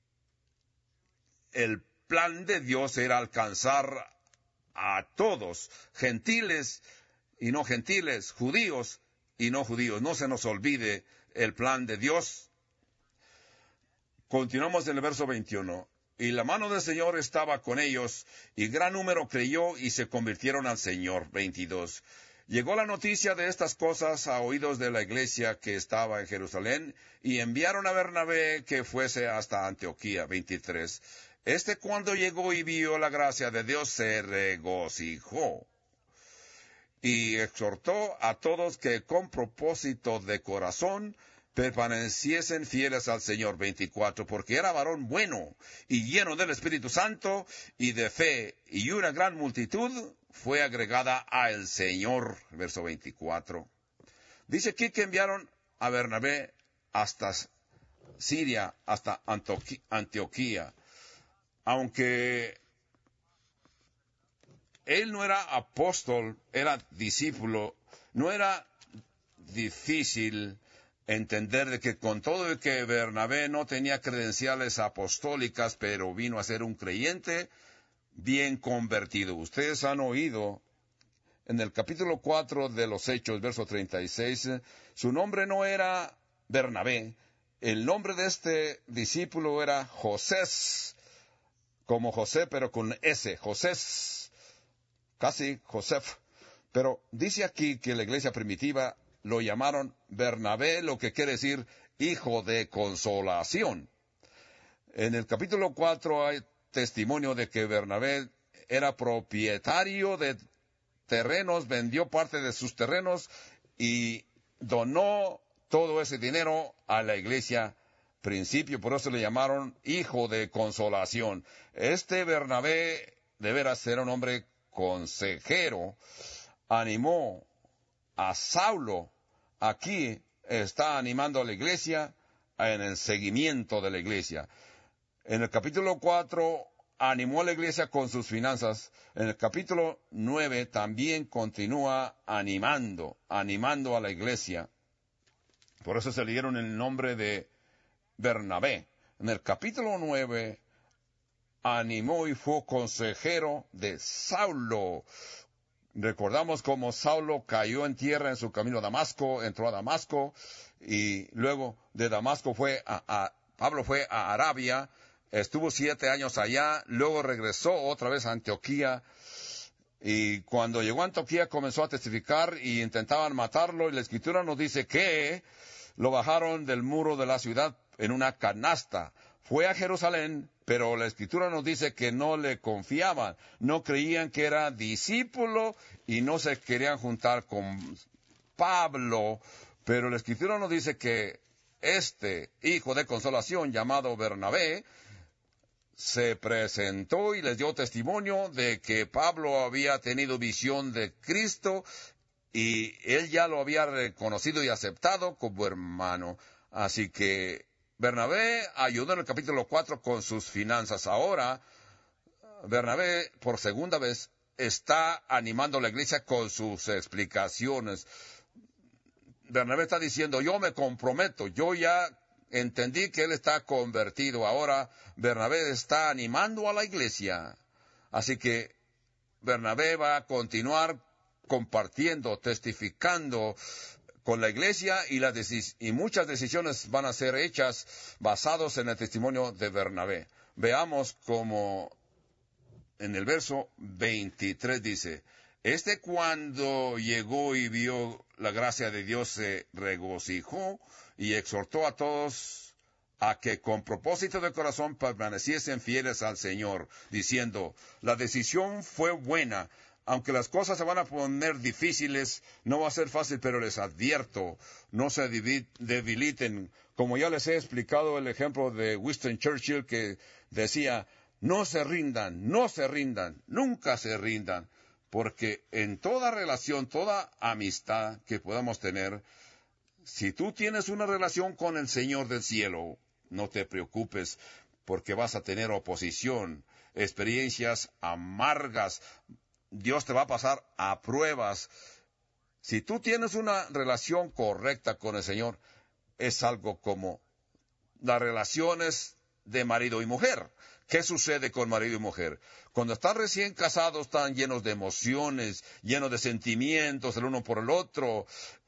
el plan de Dios era alcanzar a todos, gentiles y no gentiles, judíos y no judíos. No se nos olvide el plan de Dios. Continuamos en el verso veintiuno. Y la mano del Señor estaba con ellos, y gran número creyó y se convirtieron al Señor. veintidós. Llegó la noticia de estas cosas a oídos de la iglesia que estaba en Jerusalén, y enviaron a Bernabé que fuese hasta Antioquía. veintitrés. Este cuando llegó y vio la gracia de Dios se regocijó, y exhortó a todos que con propósito de corazón permaneciesen fieles al Señor. veinticuatro. Porque era varón bueno y lleno del Espíritu Santo y de fe, y una gran multitud fue agregada al Señor. Verso veinticuatro. Dice aquí que enviaron a Bernabé hasta Siria, hasta Antioquía. Aunque él no era apóstol, era discípulo, no era difícil entender de que con todo el que Bernabé no tenía credenciales apostólicas, pero vino a ser un creyente bien convertido. Ustedes han oído en el capítulo cuatro de los Hechos, verso treinta y seis, su nombre no era Bernabé, el nombre de este discípulo era Josés, como José, pero con S, Josés, casi Josef. Pero dice aquí que la iglesia primitiva lo llamaron Bernabé, lo que quiere decir hijo de consolación. En el capítulo cuatro hay testimonio de que Bernabé era propietario de terrenos, vendió parte de sus terrenos y donó todo ese dinero a la iglesia principio, por eso le llamaron hijo de consolación. Este Bernabé de veras era un hombre consejero, animó a Saulo. Aquí está animando a la iglesia en el seguimiento de la iglesia. En el capítulo cuatro animó a la iglesia con sus finanzas. En el capítulo nueve también continúa animando, animando a la iglesia. Por eso se le dieron el nombre de Bernabé. En el capítulo nueve animó y fue consejero de Saulo. Recordamos cómo Saulo cayó en tierra en su camino a Damasco, entró a Damasco, y luego de Damasco fue a, a Pablo fue a Arabia, estuvo siete años allá, luego regresó otra vez a Antioquía, y cuando llegó a Antioquía comenzó a testificar y intentaban matarlo, y la Escritura nos dice que lo bajaron del muro de la ciudad en una canasta. Fue a Jerusalén, pero la Escritura nos dice que no le confiaban, no creían que era discípulo y no se querían juntar con Pablo, pero la Escritura nos dice que este hijo de consolación llamado Bernabé se presentó y les dio testimonio de que Pablo había tenido visión de Cristo y él ya lo había reconocido y aceptado como hermano. Así que Bernabé ayudó en el capítulo cuatro con sus finanzas. Ahora, Bernabé, por segunda vez, está animando a la iglesia con sus explicaciones. Bernabé está diciendo, yo me comprometo, yo ya entendí que él está convertido. Ahora, Bernabé está animando a la iglesia. Así que Bernabé va a continuar compartiendo, testificando con la iglesia y, las decis- y muchas decisiones van a ser hechas basados en el testimonio de Bernabé. Veamos como en el verso veintitrés dice, este cuando llegó y vio la gracia de Dios se regocijó y exhortó a todos a que con propósito de corazón permaneciesen fieles al Señor, diciendo, la decisión fue buena. Aunque las cosas se van a poner difíciles, no va a ser fácil, pero les advierto, no se debiliten. Como ya les he explicado el ejemplo de Winston Churchill que decía, no se rindan, no se rindan, nunca se rindan, porque en toda relación, toda amistad que podamos tener, si tú tienes una relación con el Señor del cielo, no te preocupes, porque vas a tener oposición, experiencias amargas. Dios te va a pasar a pruebas. Si tú tienes una relación correcta con el Señor, es algo como las relaciones de marido y mujer. ¿Qué sucede con marido y mujer? Cuando están recién casados, están llenos de emociones, llenos de sentimientos el uno por el otro.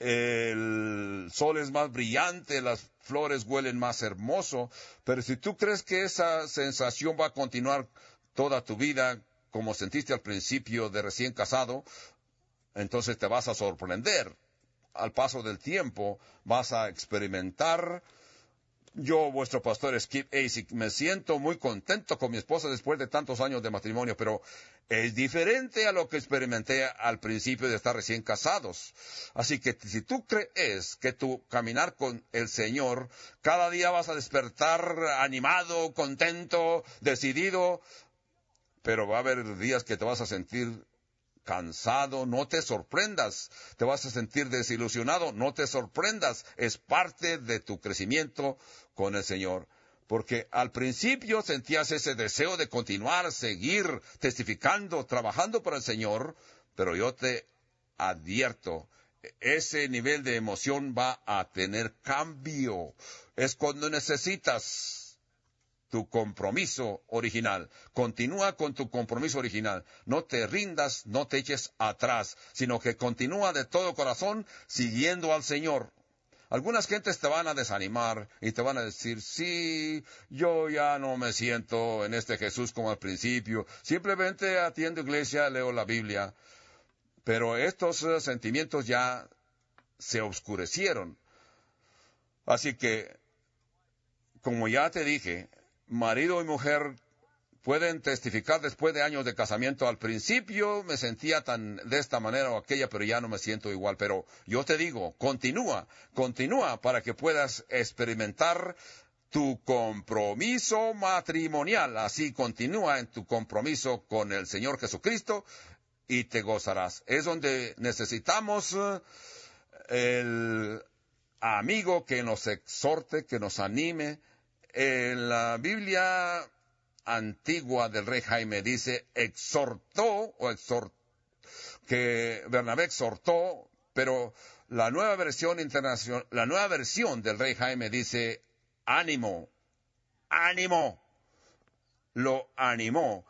El sol es más brillante, las flores huelen más hermoso. Pero si tú crees que esa sensación va a continuar toda tu vida, como sentiste al principio de recién casado, entonces te vas a sorprender. Al paso del tiempo vas a experimentar. Yo, vuestro pastor Skip Asick, me siento muy contento con mi esposa después de tantos años de matrimonio, pero es diferente a lo que experimenté al principio de estar recién casados. Así que si tú crees que tu caminar con el Señor, cada día vas a despertar animado, contento, decidido, pero va a haber días que te vas a sentir cansado, no te sorprendas. Te vas a sentir desilusionado, no te sorprendas. Es parte de tu crecimiento con el Señor. Porque al principio sentías ese deseo de continuar, seguir testificando, trabajando para el Señor, pero yo te advierto, ese nivel de emoción va a tener cambio. Es cuando necesitas tu compromiso original. Continúa con tu compromiso original. No te rindas, no te eches atrás, sino que continúa de todo corazón siguiendo al Señor. Algunas gentes te van a desanimar y te van a decir, sí, yo ya no me siento en este Jesús como al principio. Simplemente atiendo iglesia, leo la Biblia. Pero estos uh, sentimientos ya se oscurecieron. Así que, como ya te dije, marido y mujer pueden testificar después de años de casamiento. Al principio me sentía tan de esta manera o aquella, pero ya no me siento igual. Pero yo te digo, continúa, continúa para que puedas experimentar tu compromiso matrimonial. Así continúa en tu compromiso con el Señor Jesucristo y te gozarás. Es donde necesitamos uh, el amigo que nos exhorte, que nos anime. En la Biblia antigua del rey Jaime dice, exhortó, o exhort, que Bernabé exhortó, pero la nueva versión internacional, la nueva versión del rey Jaime dice, ánimo, ánimo, lo animó.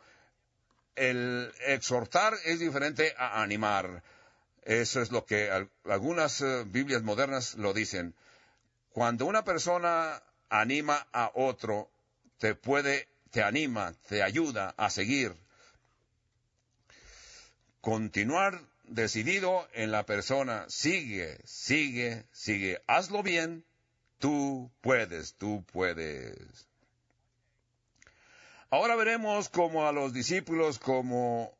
El exhortar es diferente a animar. Eso es lo que algunas uh, Biblias modernas lo dicen. Cuando una persona anima a otro, te puede, te anima, te ayuda a seguir. Continuar decidido en la persona, sigue, sigue, sigue, hazlo bien, tú puedes, tú puedes. Ahora veremos como a los discípulos como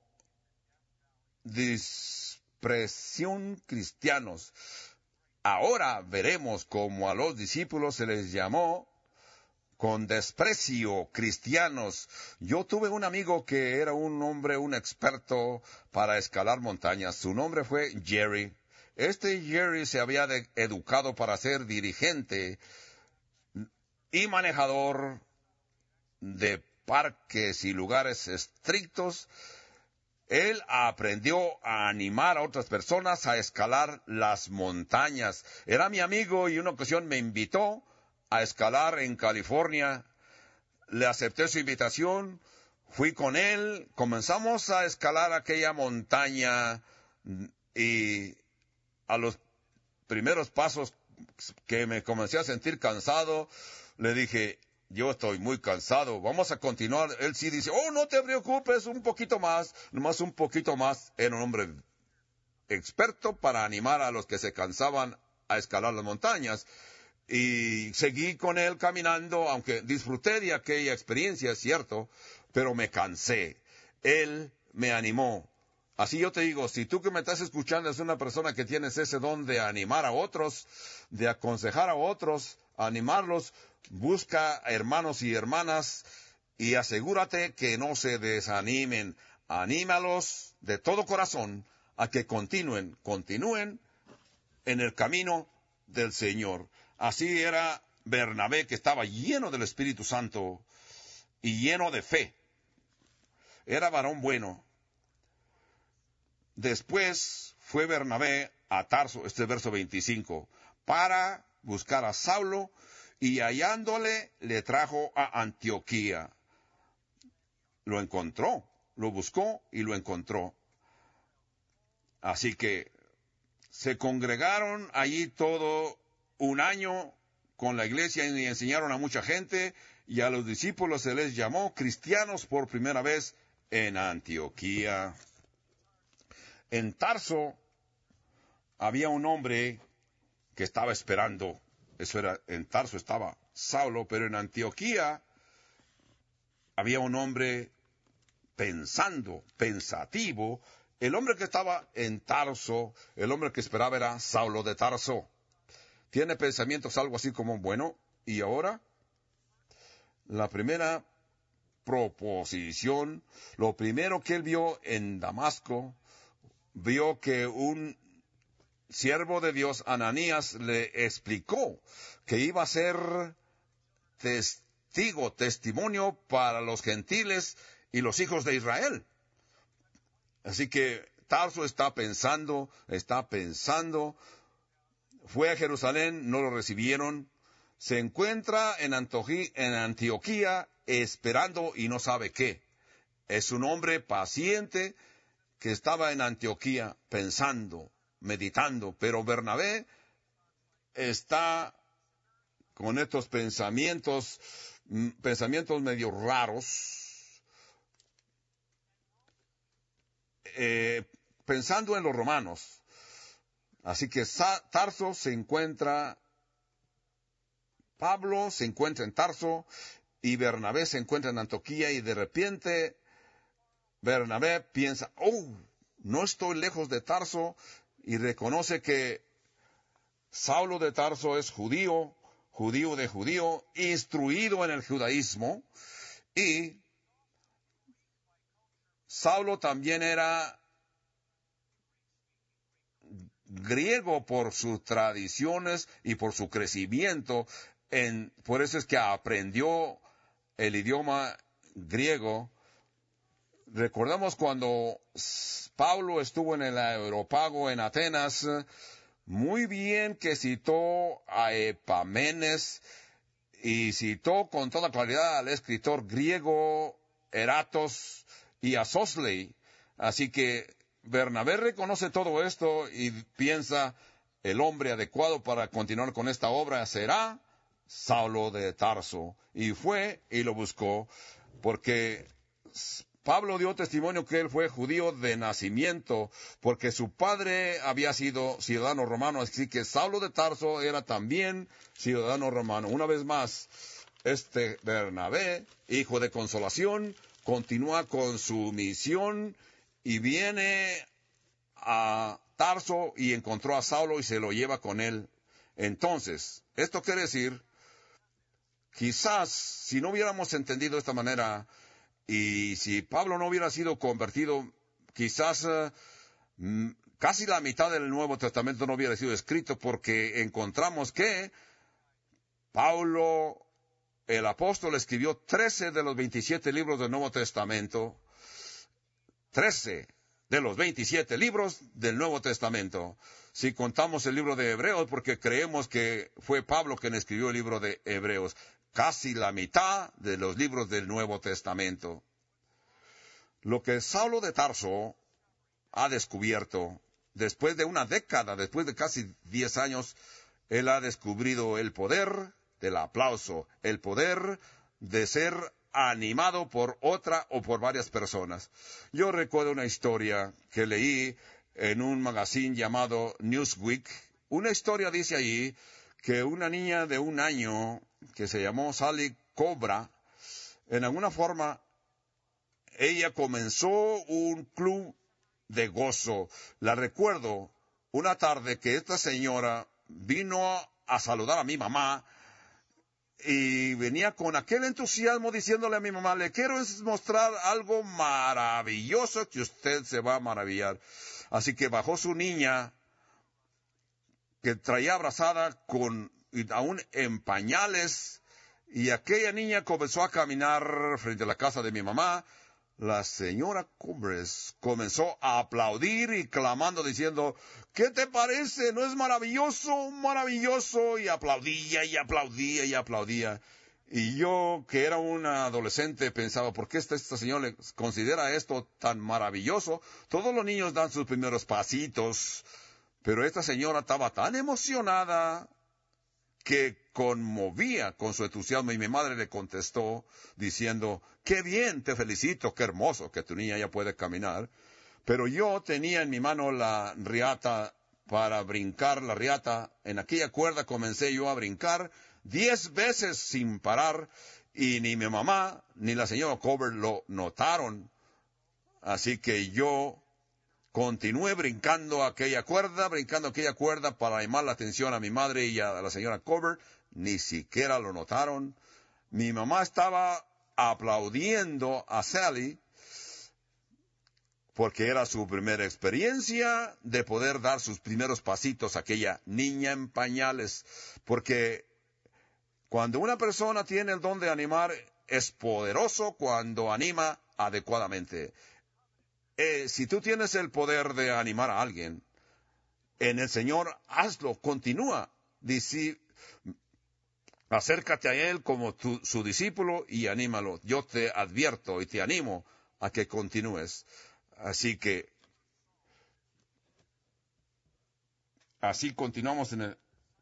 dispresión cristianos. Ahora veremos cómo a los discípulos se les llamó con desprecio cristianos. Yo tuve un amigo que era un hombre, un experto para escalar montañas. Su nombre fue Jerry. Este Jerry se había de, educado para ser dirigente y manejador de parques y lugares estrictos. Él aprendió a animar a otras personas a escalar las montañas. Era mi amigo y una ocasión me invitó a escalar en California. Le acepté su invitación, fui con él, comenzamos a escalar aquella montaña y a los primeros pasos que me comencé a sentir cansado, le dije, yo estoy muy cansado, vamos a continuar. Él sí dice, oh, no te preocupes, un poquito más, nomás un poquito más. Era un hombre experto para animar a los que se cansaban a escalar las montañas. Y seguí con él caminando, aunque disfruté de aquella experiencia, es cierto, pero me cansé. Él me animó. Así yo te digo, si tú que me estás escuchando es una persona que tienes ese don de animar a otros, de aconsejar a otros, animarlos, busca hermanos y hermanas y asegúrate que no se desanimen. Anímalos de todo corazón a que continúen, continúen en el camino del Señor. Así era Bernabé, que estaba lleno del Espíritu Santo y lleno de fe. Era varón bueno. Después fue Bernabé a Tarso, este verso veinticinco, para buscar a Saulo y hallándole le trajo a Antioquía. Lo encontró, lo buscó y lo encontró. Así que se congregaron allí todo un año con la iglesia y enseñaron a mucha gente, y a los discípulos se les llamó cristianos por primera vez en Antioquía. En Tarso había un hombre que estaba esperando. Eso era, en Tarso estaba Saulo, pero en Antioquía había un hombre pensando, pensativo. El hombre que estaba en Tarso, el hombre que esperaba era Saulo de Tarso. Tiene pensamientos algo así como, bueno, ¿y ahora? La primera proposición, lo primero que él vio en Damasco, vio que un siervo de Dios, Ananías, le explicó que iba a ser testigo, testimonio para los gentiles y los hijos de Israel. Así que Tarso está pensando, está pensando, fue a Jerusalén, no lo recibieron, se encuentra en, Antoji, en Antioquía esperando y no sabe qué. Es un hombre paciente que estaba en Antioquía pensando, meditando, pero Bernabé está con estos pensamientos, pensamientos medio raros, eh, pensando en los romanos. Así que Tarso se encuentra, Pablo se encuentra en Tarso y Bernabé se encuentra en Antioquía, y de repente Bernabé piensa, oh, no estoy lejos de Tarso, y reconoce que Saulo de Tarso es judío, judío de judío, instruido en el judaísmo, y Saulo también era griego por sus tradiciones y por su crecimiento. En, por eso es que aprendió el idioma griego. Recordamos cuando Pablo estuvo en el Areópago en Atenas, muy bien que citó a Epamenes y citó con toda claridad al escritor griego Eratos y a Sosley. Así que Bernabé reconoce todo esto y piensa, el hombre adecuado para continuar con esta obra será Saulo de Tarso. Y fue y lo buscó, porque Pablo dio testimonio que él fue judío de nacimiento, porque su padre había sido ciudadano romano, así que Saulo de Tarso era también ciudadano romano. Una vez más, este Bernabé, hijo de consolación, continúa con su misión y viene a Tarso y encontró a Saulo y se lo lleva con él. Entonces, esto quiere decir, quizás si no hubiéramos entendido de esta manera, y si Pablo no hubiera sido convertido, quizás uh, casi la mitad del Nuevo Testamento no hubiera sido escrito, porque encontramos que Pablo, el apóstol, escribió trece de los veintisiete libros del Nuevo Testamento. trece de los veintisiete libros del Nuevo Testamento. Si contamos el libro de Hebreos, porque creemos que fue Pablo quien escribió el libro de Hebreos. Casi la mitad de los libros del Nuevo Testamento. Lo que Saulo de Tarso ha descubierto, después de una década, después de casi diez años, él ha descubrido el poder del aplauso, el poder de ser animado por otra o por varias personas. Yo recuerdo una historia que leí en un magazine llamado Newsweek. Una historia dice allí que una niña de un año que se llamó Sally Cobra, en alguna forma, ella comenzó un club de gozo. La recuerdo una tarde que esta señora vino a saludar a mi mamá y venía con aquel entusiasmo diciéndole a mi mamá, le quiero mostrar algo maravilloso que usted se va a maravillar. Así que bajó su niña, que traía abrazada con aún en pañales, y aquella niña comenzó a caminar frente a la casa de mi mamá. la señora Cumbres comenzó a aplaudir y clamando diciendo, ¿qué te parece? ¿No es maravilloso? Maravilloso. Y aplaudía y aplaudía y aplaudía. Y yo, que era un adolescente, pensaba, ¿por qué esta, esta señora considera esto tan maravilloso? Todos los niños dan sus primeros pasitos, pero esta señora estaba tan emocionada que conmovía con su entusiasmo, y mi madre le contestó diciendo, qué bien, te felicito, qué hermoso que tu niña ya puede caminar. Pero yo tenía en mi mano la riata para brincar, la riata. En aquella cuerda comencé yo a brincar diez veces sin parar, y ni mi mamá ni la señora Cover lo notaron. Así que yo continué brincando aquella cuerda, brincando aquella cuerda para llamar la atención a mi madre y a la señora Cover. Ni siquiera lo notaron. Mi mamá estaba aplaudiendo a Sally porque era su primera experiencia de poder dar sus primeros pasitos a aquella niña en pañales. Porque cuando una persona tiene el don de animar, es poderoso cuando anima adecuadamente. Eh, si tú tienes el poder de animar a alguien, en el Señor, hazlo, continúa. Dice, acércate a Él como tu, su discípulo y anímalo. Yo te advierto y te animo a que continúes. Así que, así continuamos en el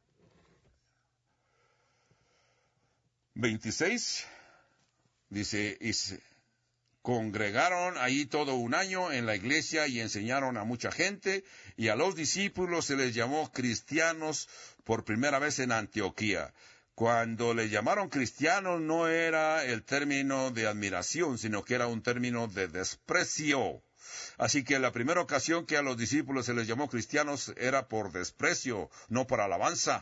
veintiséis. Dice, y se congregaron ahí todo un año en la iglesia y enseñaron a mucha gente, y a los discípulos se les llamó cristianos por primera vez en Antioquía. Cuando le llamaron cristianos no era el término de admiración, sino que era un término de desprecio. Así que la primera ocasión que a los discípulos se les llamó cristianos era por desprecio, no por alabanza.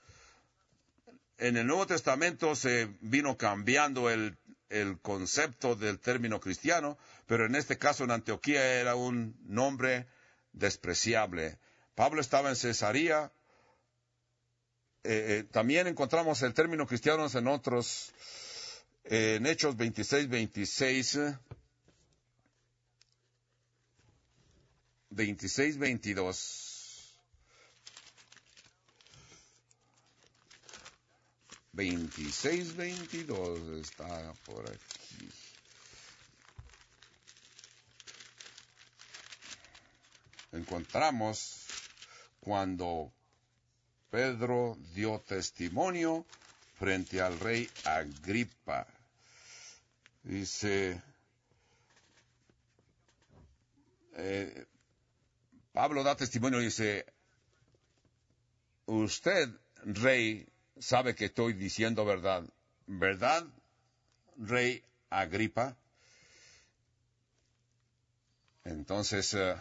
En el Nuevo Testamento se vino cambiando el, el concepto del término cristiano, pero en este caso en Antioquía era un nombre despreciable. Pablo estaba en Cesarea. Eh, eh, también encontramos el término cristianos en otros, eh, en Hechos veintiséis, veintiséis, veintiséis, veintidós. veintiséis, veintidós está por aquí. Encontramos cuando Pedro dio testimonio frente al rey Agripa. Dice, eh, Pablo da testimonio y dice, usted, rey, sabe que estoy diciendo verdad. ¿Verdad, rey Agripa? Entonces, uh,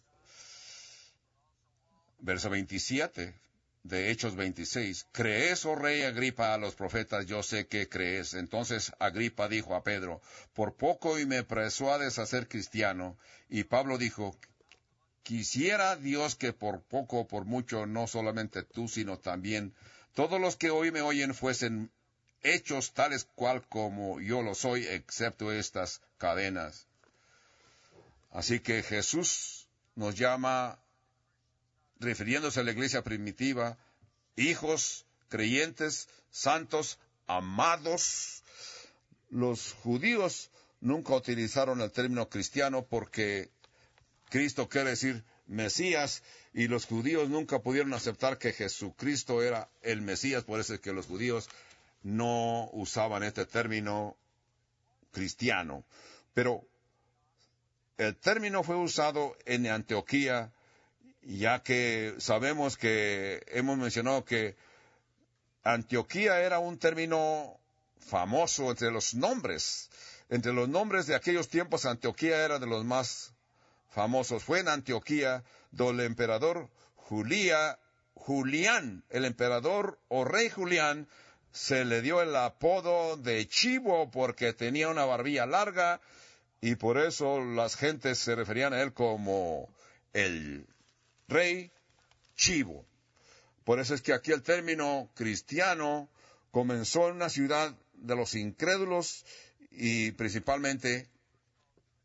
verso veintisiete de Hechos veintiséis. ¿Crees, oh rey Agripa, a los profetas? Yo sé que crees. Entonces Agripa dijo a Pedro, por poco y me persuades a ser cristiano. Y Pablo dijo, quisiera Dios que por poco o por mucho, no solamente tú, sino también todos los que hoy me oyen fuesen hechos tales cual como yo lo soy, excepto estas cadenas. Así que Jesús nos llama, refiriéndose a la iglesia primitiva, hijos, creyentes, santos, amados. Los judíos nunca utilizaron el término cristiano porque Cristo quiere decir Mesías, y los judíos nunca pudieron aceptar que Jesucristo era el Mesías, por eso es que los judíos no usaban este término cristiano. Pero el término fue usado en Antioquía, ya que sabemos que hemos mencionado que Antioquía era un término famoso entre los nombres. Entre los nombres de aquellos tiempos, Antioquía era de los más famosos. Fue en Antioquía donde el emperador Julia, Julián, el emperador o rey Julián, se le dio el apodo de Chivo porque tenía una barbilla larga, y por eso las gentes se referían a él como el rey Chivo. Por eso es que aquí el término cristiano comenzó en una ciudad de los incrédulos y principalmente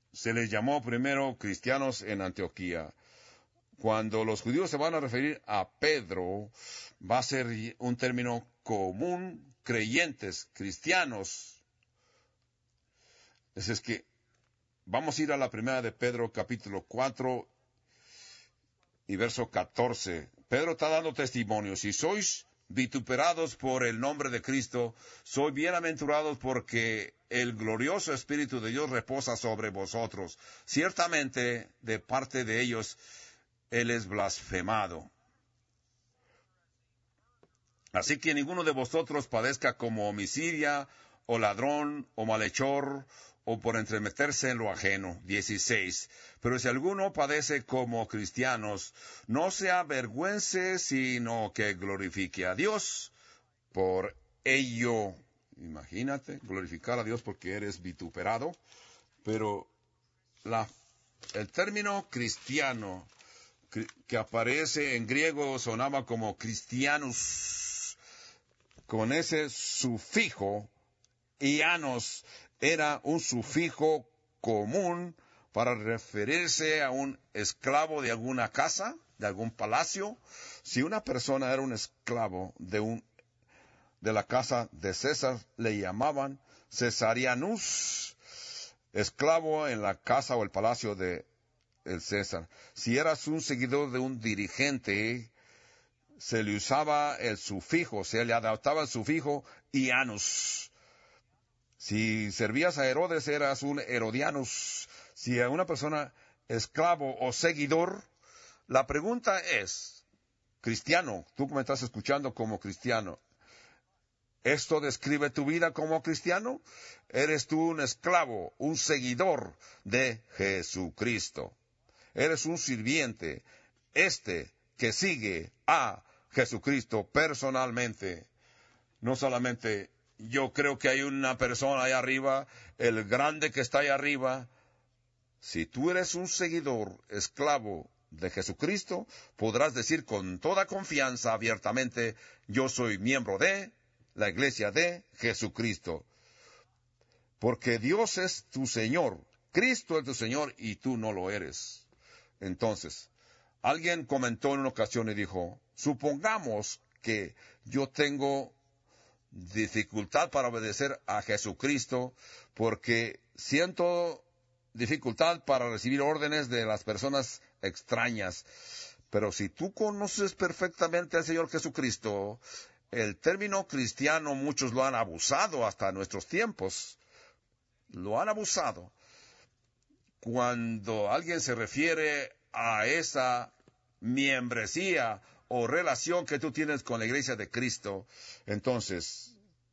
se les llamó primero cristianos en Antioquía. Cuando los judíos se van a referir a Pedro, va a ser un término común, creyentes, cristianos. Es, es que vamos a ir a la primera de Pedro, capítulo cuatro y verso catorce. Pedro está dando testimonio. Si sois vituperados por el nombre de Cristo, sois bienaventurados porque el glorioso Espíritu de Dios reposa sobre vosotros. Ciertamente, de parte de ellos, Él es blasfemado. Así que ninguno de vosotros padezca como homicida, o ladrón, o malhechor, o por entremeterse en lo ajeno. dieciséis. Pero si alguno padece como cristianos, no se avergüence, sino que glorifique a Dios por ello. Imagínate, glorificar a Dios porque eres vituperado. Pero la, el término cristiano que aparece en griego sonaba como cristianos, con ese sufijo, ianos, era un sufijo común para referirse a un esclavo de alguna casa, de algún palacio. Si una persona era un esclavo de un de la casa de César, le llamaban Cesarianus, esclavo en la casa o el palacio de el César. Si eras un seguidor de un dirigente, se le usaba el sufijo, se le adaptaba el sufijo ianus. Si servías a Herodes, eras un herodianus. Si a una persona esclavo o seguidor, la pregunta es, cristiano, tú que me estás escuchando como cristiano, ¿esto describe tu vida como cristiano? ¿Eres tú un esclavo, un seguidor de Jesucristo? ¿Eres un sirviente, este que sigue a Jesucristo personalmente? No solamente yo creo que hay una persona ahí arriba, el grande que está ahí arriba. Si tú eres un seguidor, esclavo de Jesucristo, podrás decir con toda confianza abiertamente, yo soy miembro de la iglesia de Jesucristo. Porque Dios es tu Señor, Cristo es tu Señor y tú no lo eres. Entonces, alguien comentó en una ocasión y dijo, supongamos que yo tengo dificultad para obedecer a Jesucristo porque siento dificultad para recibir órdenes de las personas extrañas. Pero si tú conoces perfectamente al Señor Jesucristo, el término cristiano muchos lo han abusado hasta nuestros tiempos. Lo han abusado. Cuando alguien se refiere a esa membresía o relación que tú tienes con la iglesia de Cristo, entonces,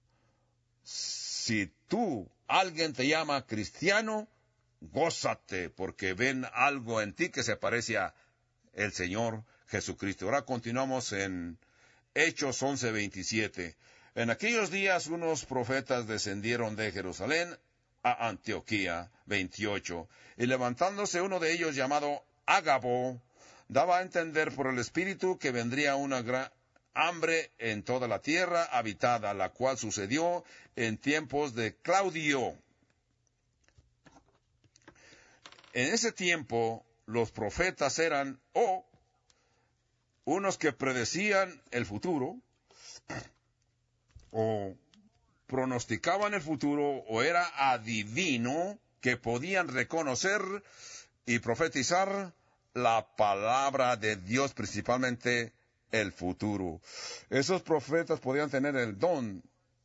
si tú, alguien te llama cristiano, gózate, porque ven algo en ti que se parece a el Señor Jesucristo. Ahora continuamos en Hechos once veintisiete. En aquellos días unos profetas descendieron de Jerusalén a Antioquía, veintiocho, y levantándose uno de ellos llamado Ágabo, daba a entender por el Espíritu que vendría una gran hambre en toda la tierra habitada, la cual sucedió en tiempos de Claudio. En ese tiempo, los profetas eran o unos que predecían el futuro, o pronosticaban el futuro, o era adivino, que podían reconocer y profetizar la palabra de Dios, principalmente el futuro. Esos profetas podían tener el don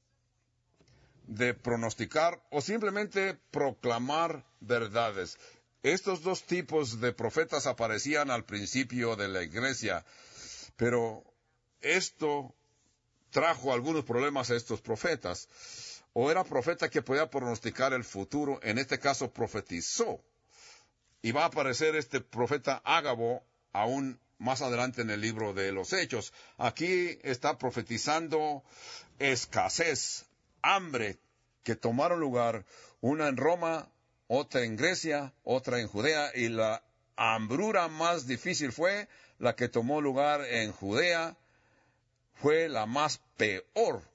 de pronosticar o simplemente proclamar verdades. Estos dos tipos de profetas aparecían al principio de la iglesia, pero esto trajo algunos problemas a estos profetas. O era profeta que podía pronosticar el futuro, en este caso profetizó. Y va a aparecer este profeta Ágabo aún más adelante en el libro de los Hechos. Aquí está profetizando escasez, hambre, que tomaron lugar, una en Roma, otra en Grecia, otra en Judea, y la hambruna más difícil fue la que tomó lugar en Judea, fue la más peor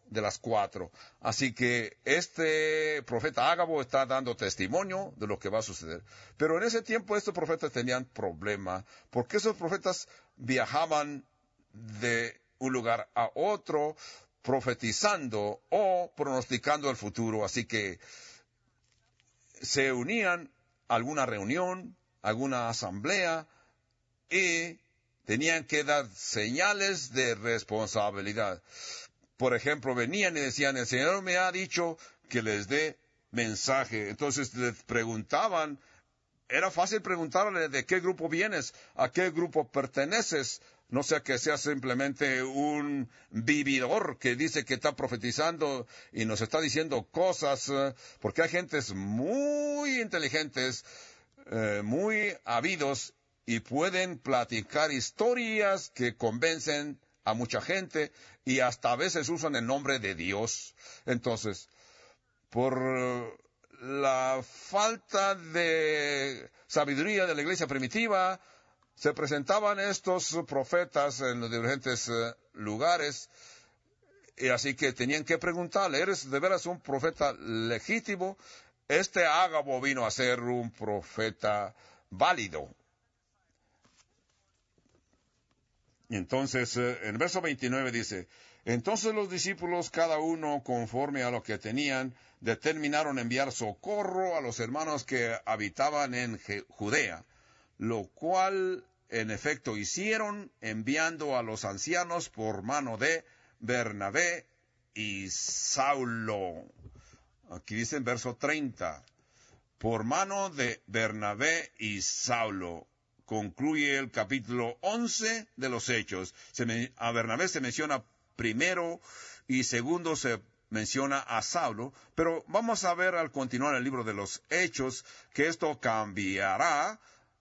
de las cuatro. Así que este profeta Ágabo está dando testimonio de lo que va a suceder. Pero en ese tiempo estos profetas tenían problema, porque esos profetas viajaban de un lugar a otro, profetizando o pronosticando el futuro. Así que se unían a alguna reunión, alguna asamblea, y tenían que dar señales de responsabilidad. Por ejemplo, venían y decían, el Señor me ha dicho que les dé mensaje. Entonces les preguntaban, era fácil preguntarle de qué grupo vienes, a qué grupo perteneces. No sea que sea simplemente un vividor que dice que está profetizando y nos está diciendo cosas, porque hay gentes muy inteligentes, eh, muy habidos, y pueden platicar historias que convencen a mucha gente y hasta a veces usan el nombre de Dios. Entonces, por la falta de sabiduría de la iglesia primitiva, se presentaban estos profetas en los diferentes uh, lugares, y así que tenían que preguntarle, ¿eres de veras un profeta legítimo? Este Ágabo vino a ser un profeta válido. Y entonces, uh, en el verso veintinueve dice, entonces los discípulos, cada uno conforme a lo que tenían, determinaron enviar socorro a los hermanos que habitaban en Judea, lo cual en efecto hicieron, enviando a los ancianos por mano de Bernabé y Saulo. Aquí dice en verso treinta, por mano de Bernabé y Saulo. Concluye el capítulo once de los Hechos. Se me, a Bernabé se menciona primero y segundo se menciona a Saulo, pero vamos a ver al continuar el libro de los Hechos que esto cambiará.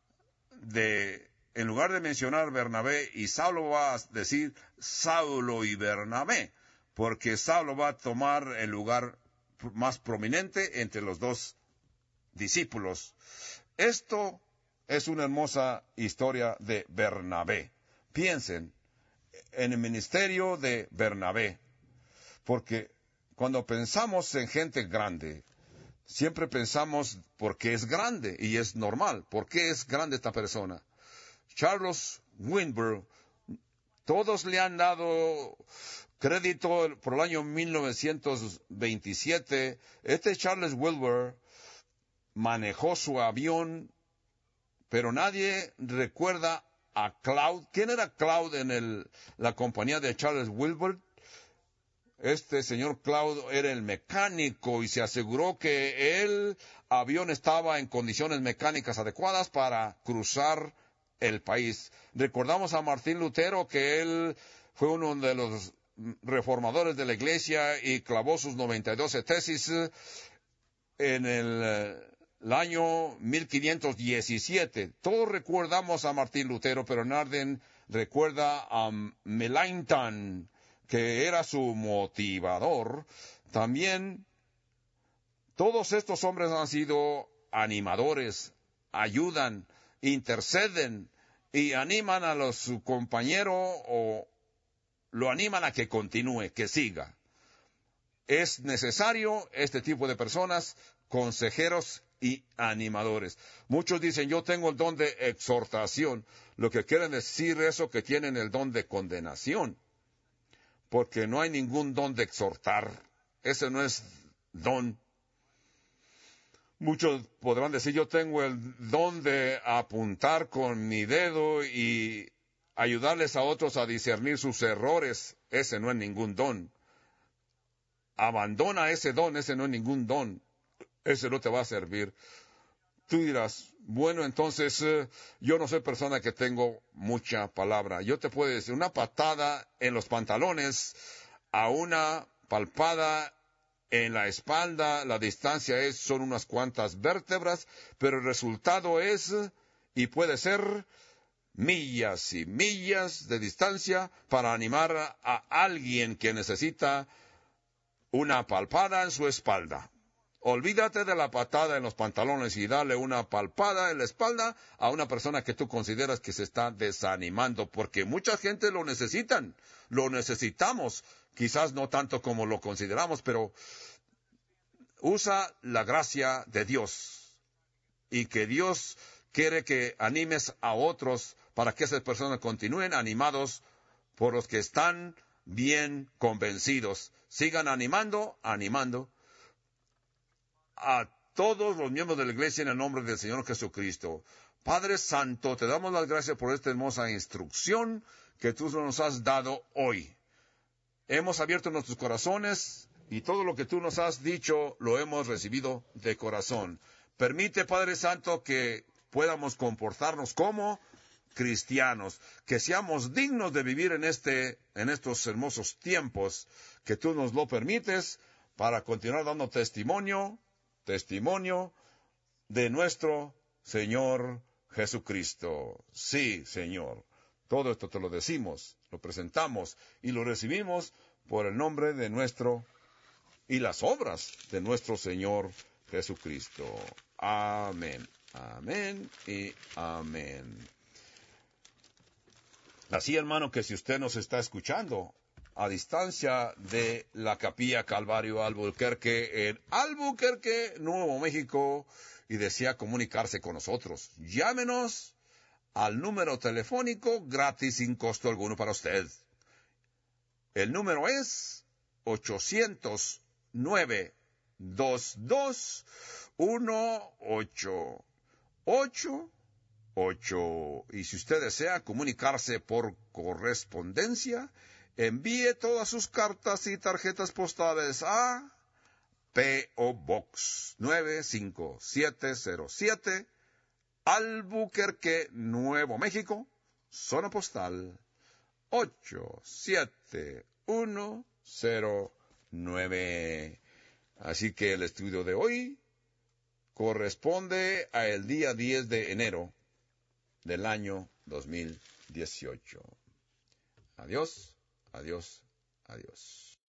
De, en lugar de mencionar Bernabé y Saulo, va a decir Saulo y Bernabé, porque Saulo va a tomar el lugar más prominente entre los dos discípulos. Esto es una hermosa historia de Bernabé. Piensen en el ministerio de Bernabé, porque cuando pensamos en gente grande, siempre pensamos porque es grande, y es normal. ¿Por qué es grande esta persona? Charles Wilbur, todos le han dado crédito por el año mil novecientos veintisiete. Este Charles Wilbur manejó su avión, pero nadie recuerda a Cloud. ¿Quién era Cloud en el, la compañía de Charles Wilbur? Este señor Cloud era el mecánico y se aseguró que el avión estaba en condiciones mecánicas adecuadas para cruzar el país. Recordamos a Martín Lutero, que él fue uno de los reformadores de la iglesia y clavó sus noventa y dos tesis en el, el año mil quinientos diecisiete. Todos recordamos a Martín Lutero, pero nadie recuerda a Melanchthon, que era su motivador. También todos estos hombres han sido animadores, ayudan, interceden y animan a los, su compañero, o lo animan a que continúe, que siga. Es necesario este tipo de personas, consejeros y animadores. Muchos dicen, yo tengo el don de exhortación. Lo que quieren decir eso, que tienen el don de condenación, porque no hay ningún don de exhortar. Ese no es don. Muchos podrán decir, yo tengo el don de apuntar con mi dedo y ayudarles a otros a discernir sus errores. Ese no es ningún don. Abandona ese don, ese no es ningún don. Ese no te va a servir. Tú dirás, bueno, entonces eh, yo no soy persona que tengo mucha palabra. Yo te puedo decir, una patada en los pantalones a una palpada en la espalda, la distancia es, son unas cuantas vértebras, pero el resultado es, y puede ser, millas y millas de distancia para animar a alguien que necesita una palpada en su espalda. Olvídate de la patada en los pantalones y dale una palpada en la espalda a una persona que tú consideras que se está desanimando, porque mucha gente lo necesitan, lo necesitamos, quizás no tanto como lo consideramos, pero usa la gracia de Dios. Y que Dios quiere que animes a otros para que esas personas continúen animados por los que están bien convencidos. Sigan animando, animando a todos los miembros de la iglesia en el nombre del Señor Jesucristo. Padre Santo, te damos las gracias por esta hermosa instrucción que tú nos has dado hoy. Hemos abierto nuestros corazones y todo lo que tú nos has dicho lo hemos recibido de corazón. Permite, Padre Santo, que podamos comportarnos como cristianos, que seamos dignos de vivir en este, en estos hermosos tiempos, que tú nos lo permites, para continuar dando testimonio, testimonio de nuestro Señor Jesucristo. Sí, Señor, todo esto te lo decimos, lo presentamos y lo recibimos por el nombre de nuestro y las obras de nuestro Señor Jesucristo. Amén, amén y amén. Así, hermano, que si usted nos está escuchando a distancia de la Capilla Calvario Albuquerque, en Albuquerque, Nuevo México, y desea comunicarse con nosotros, llámenos al número telefónico gratis sin costo alguno para usted. El número es ochocientos nueve, veintidós, dieciocho, ocho ocho. Y si usted desea comunicarse por correspondencia, envíe todas sus cartas y tarjetas postales a P O Box nueve cinco siete cero siete, Albuquerque, Nuevo México, zona postal ocho siete uno cero nueve. Así que el estudio de hoy corresponde a el día diez de enero del año dos mil dieciocho. Adiós, adiós, adiós.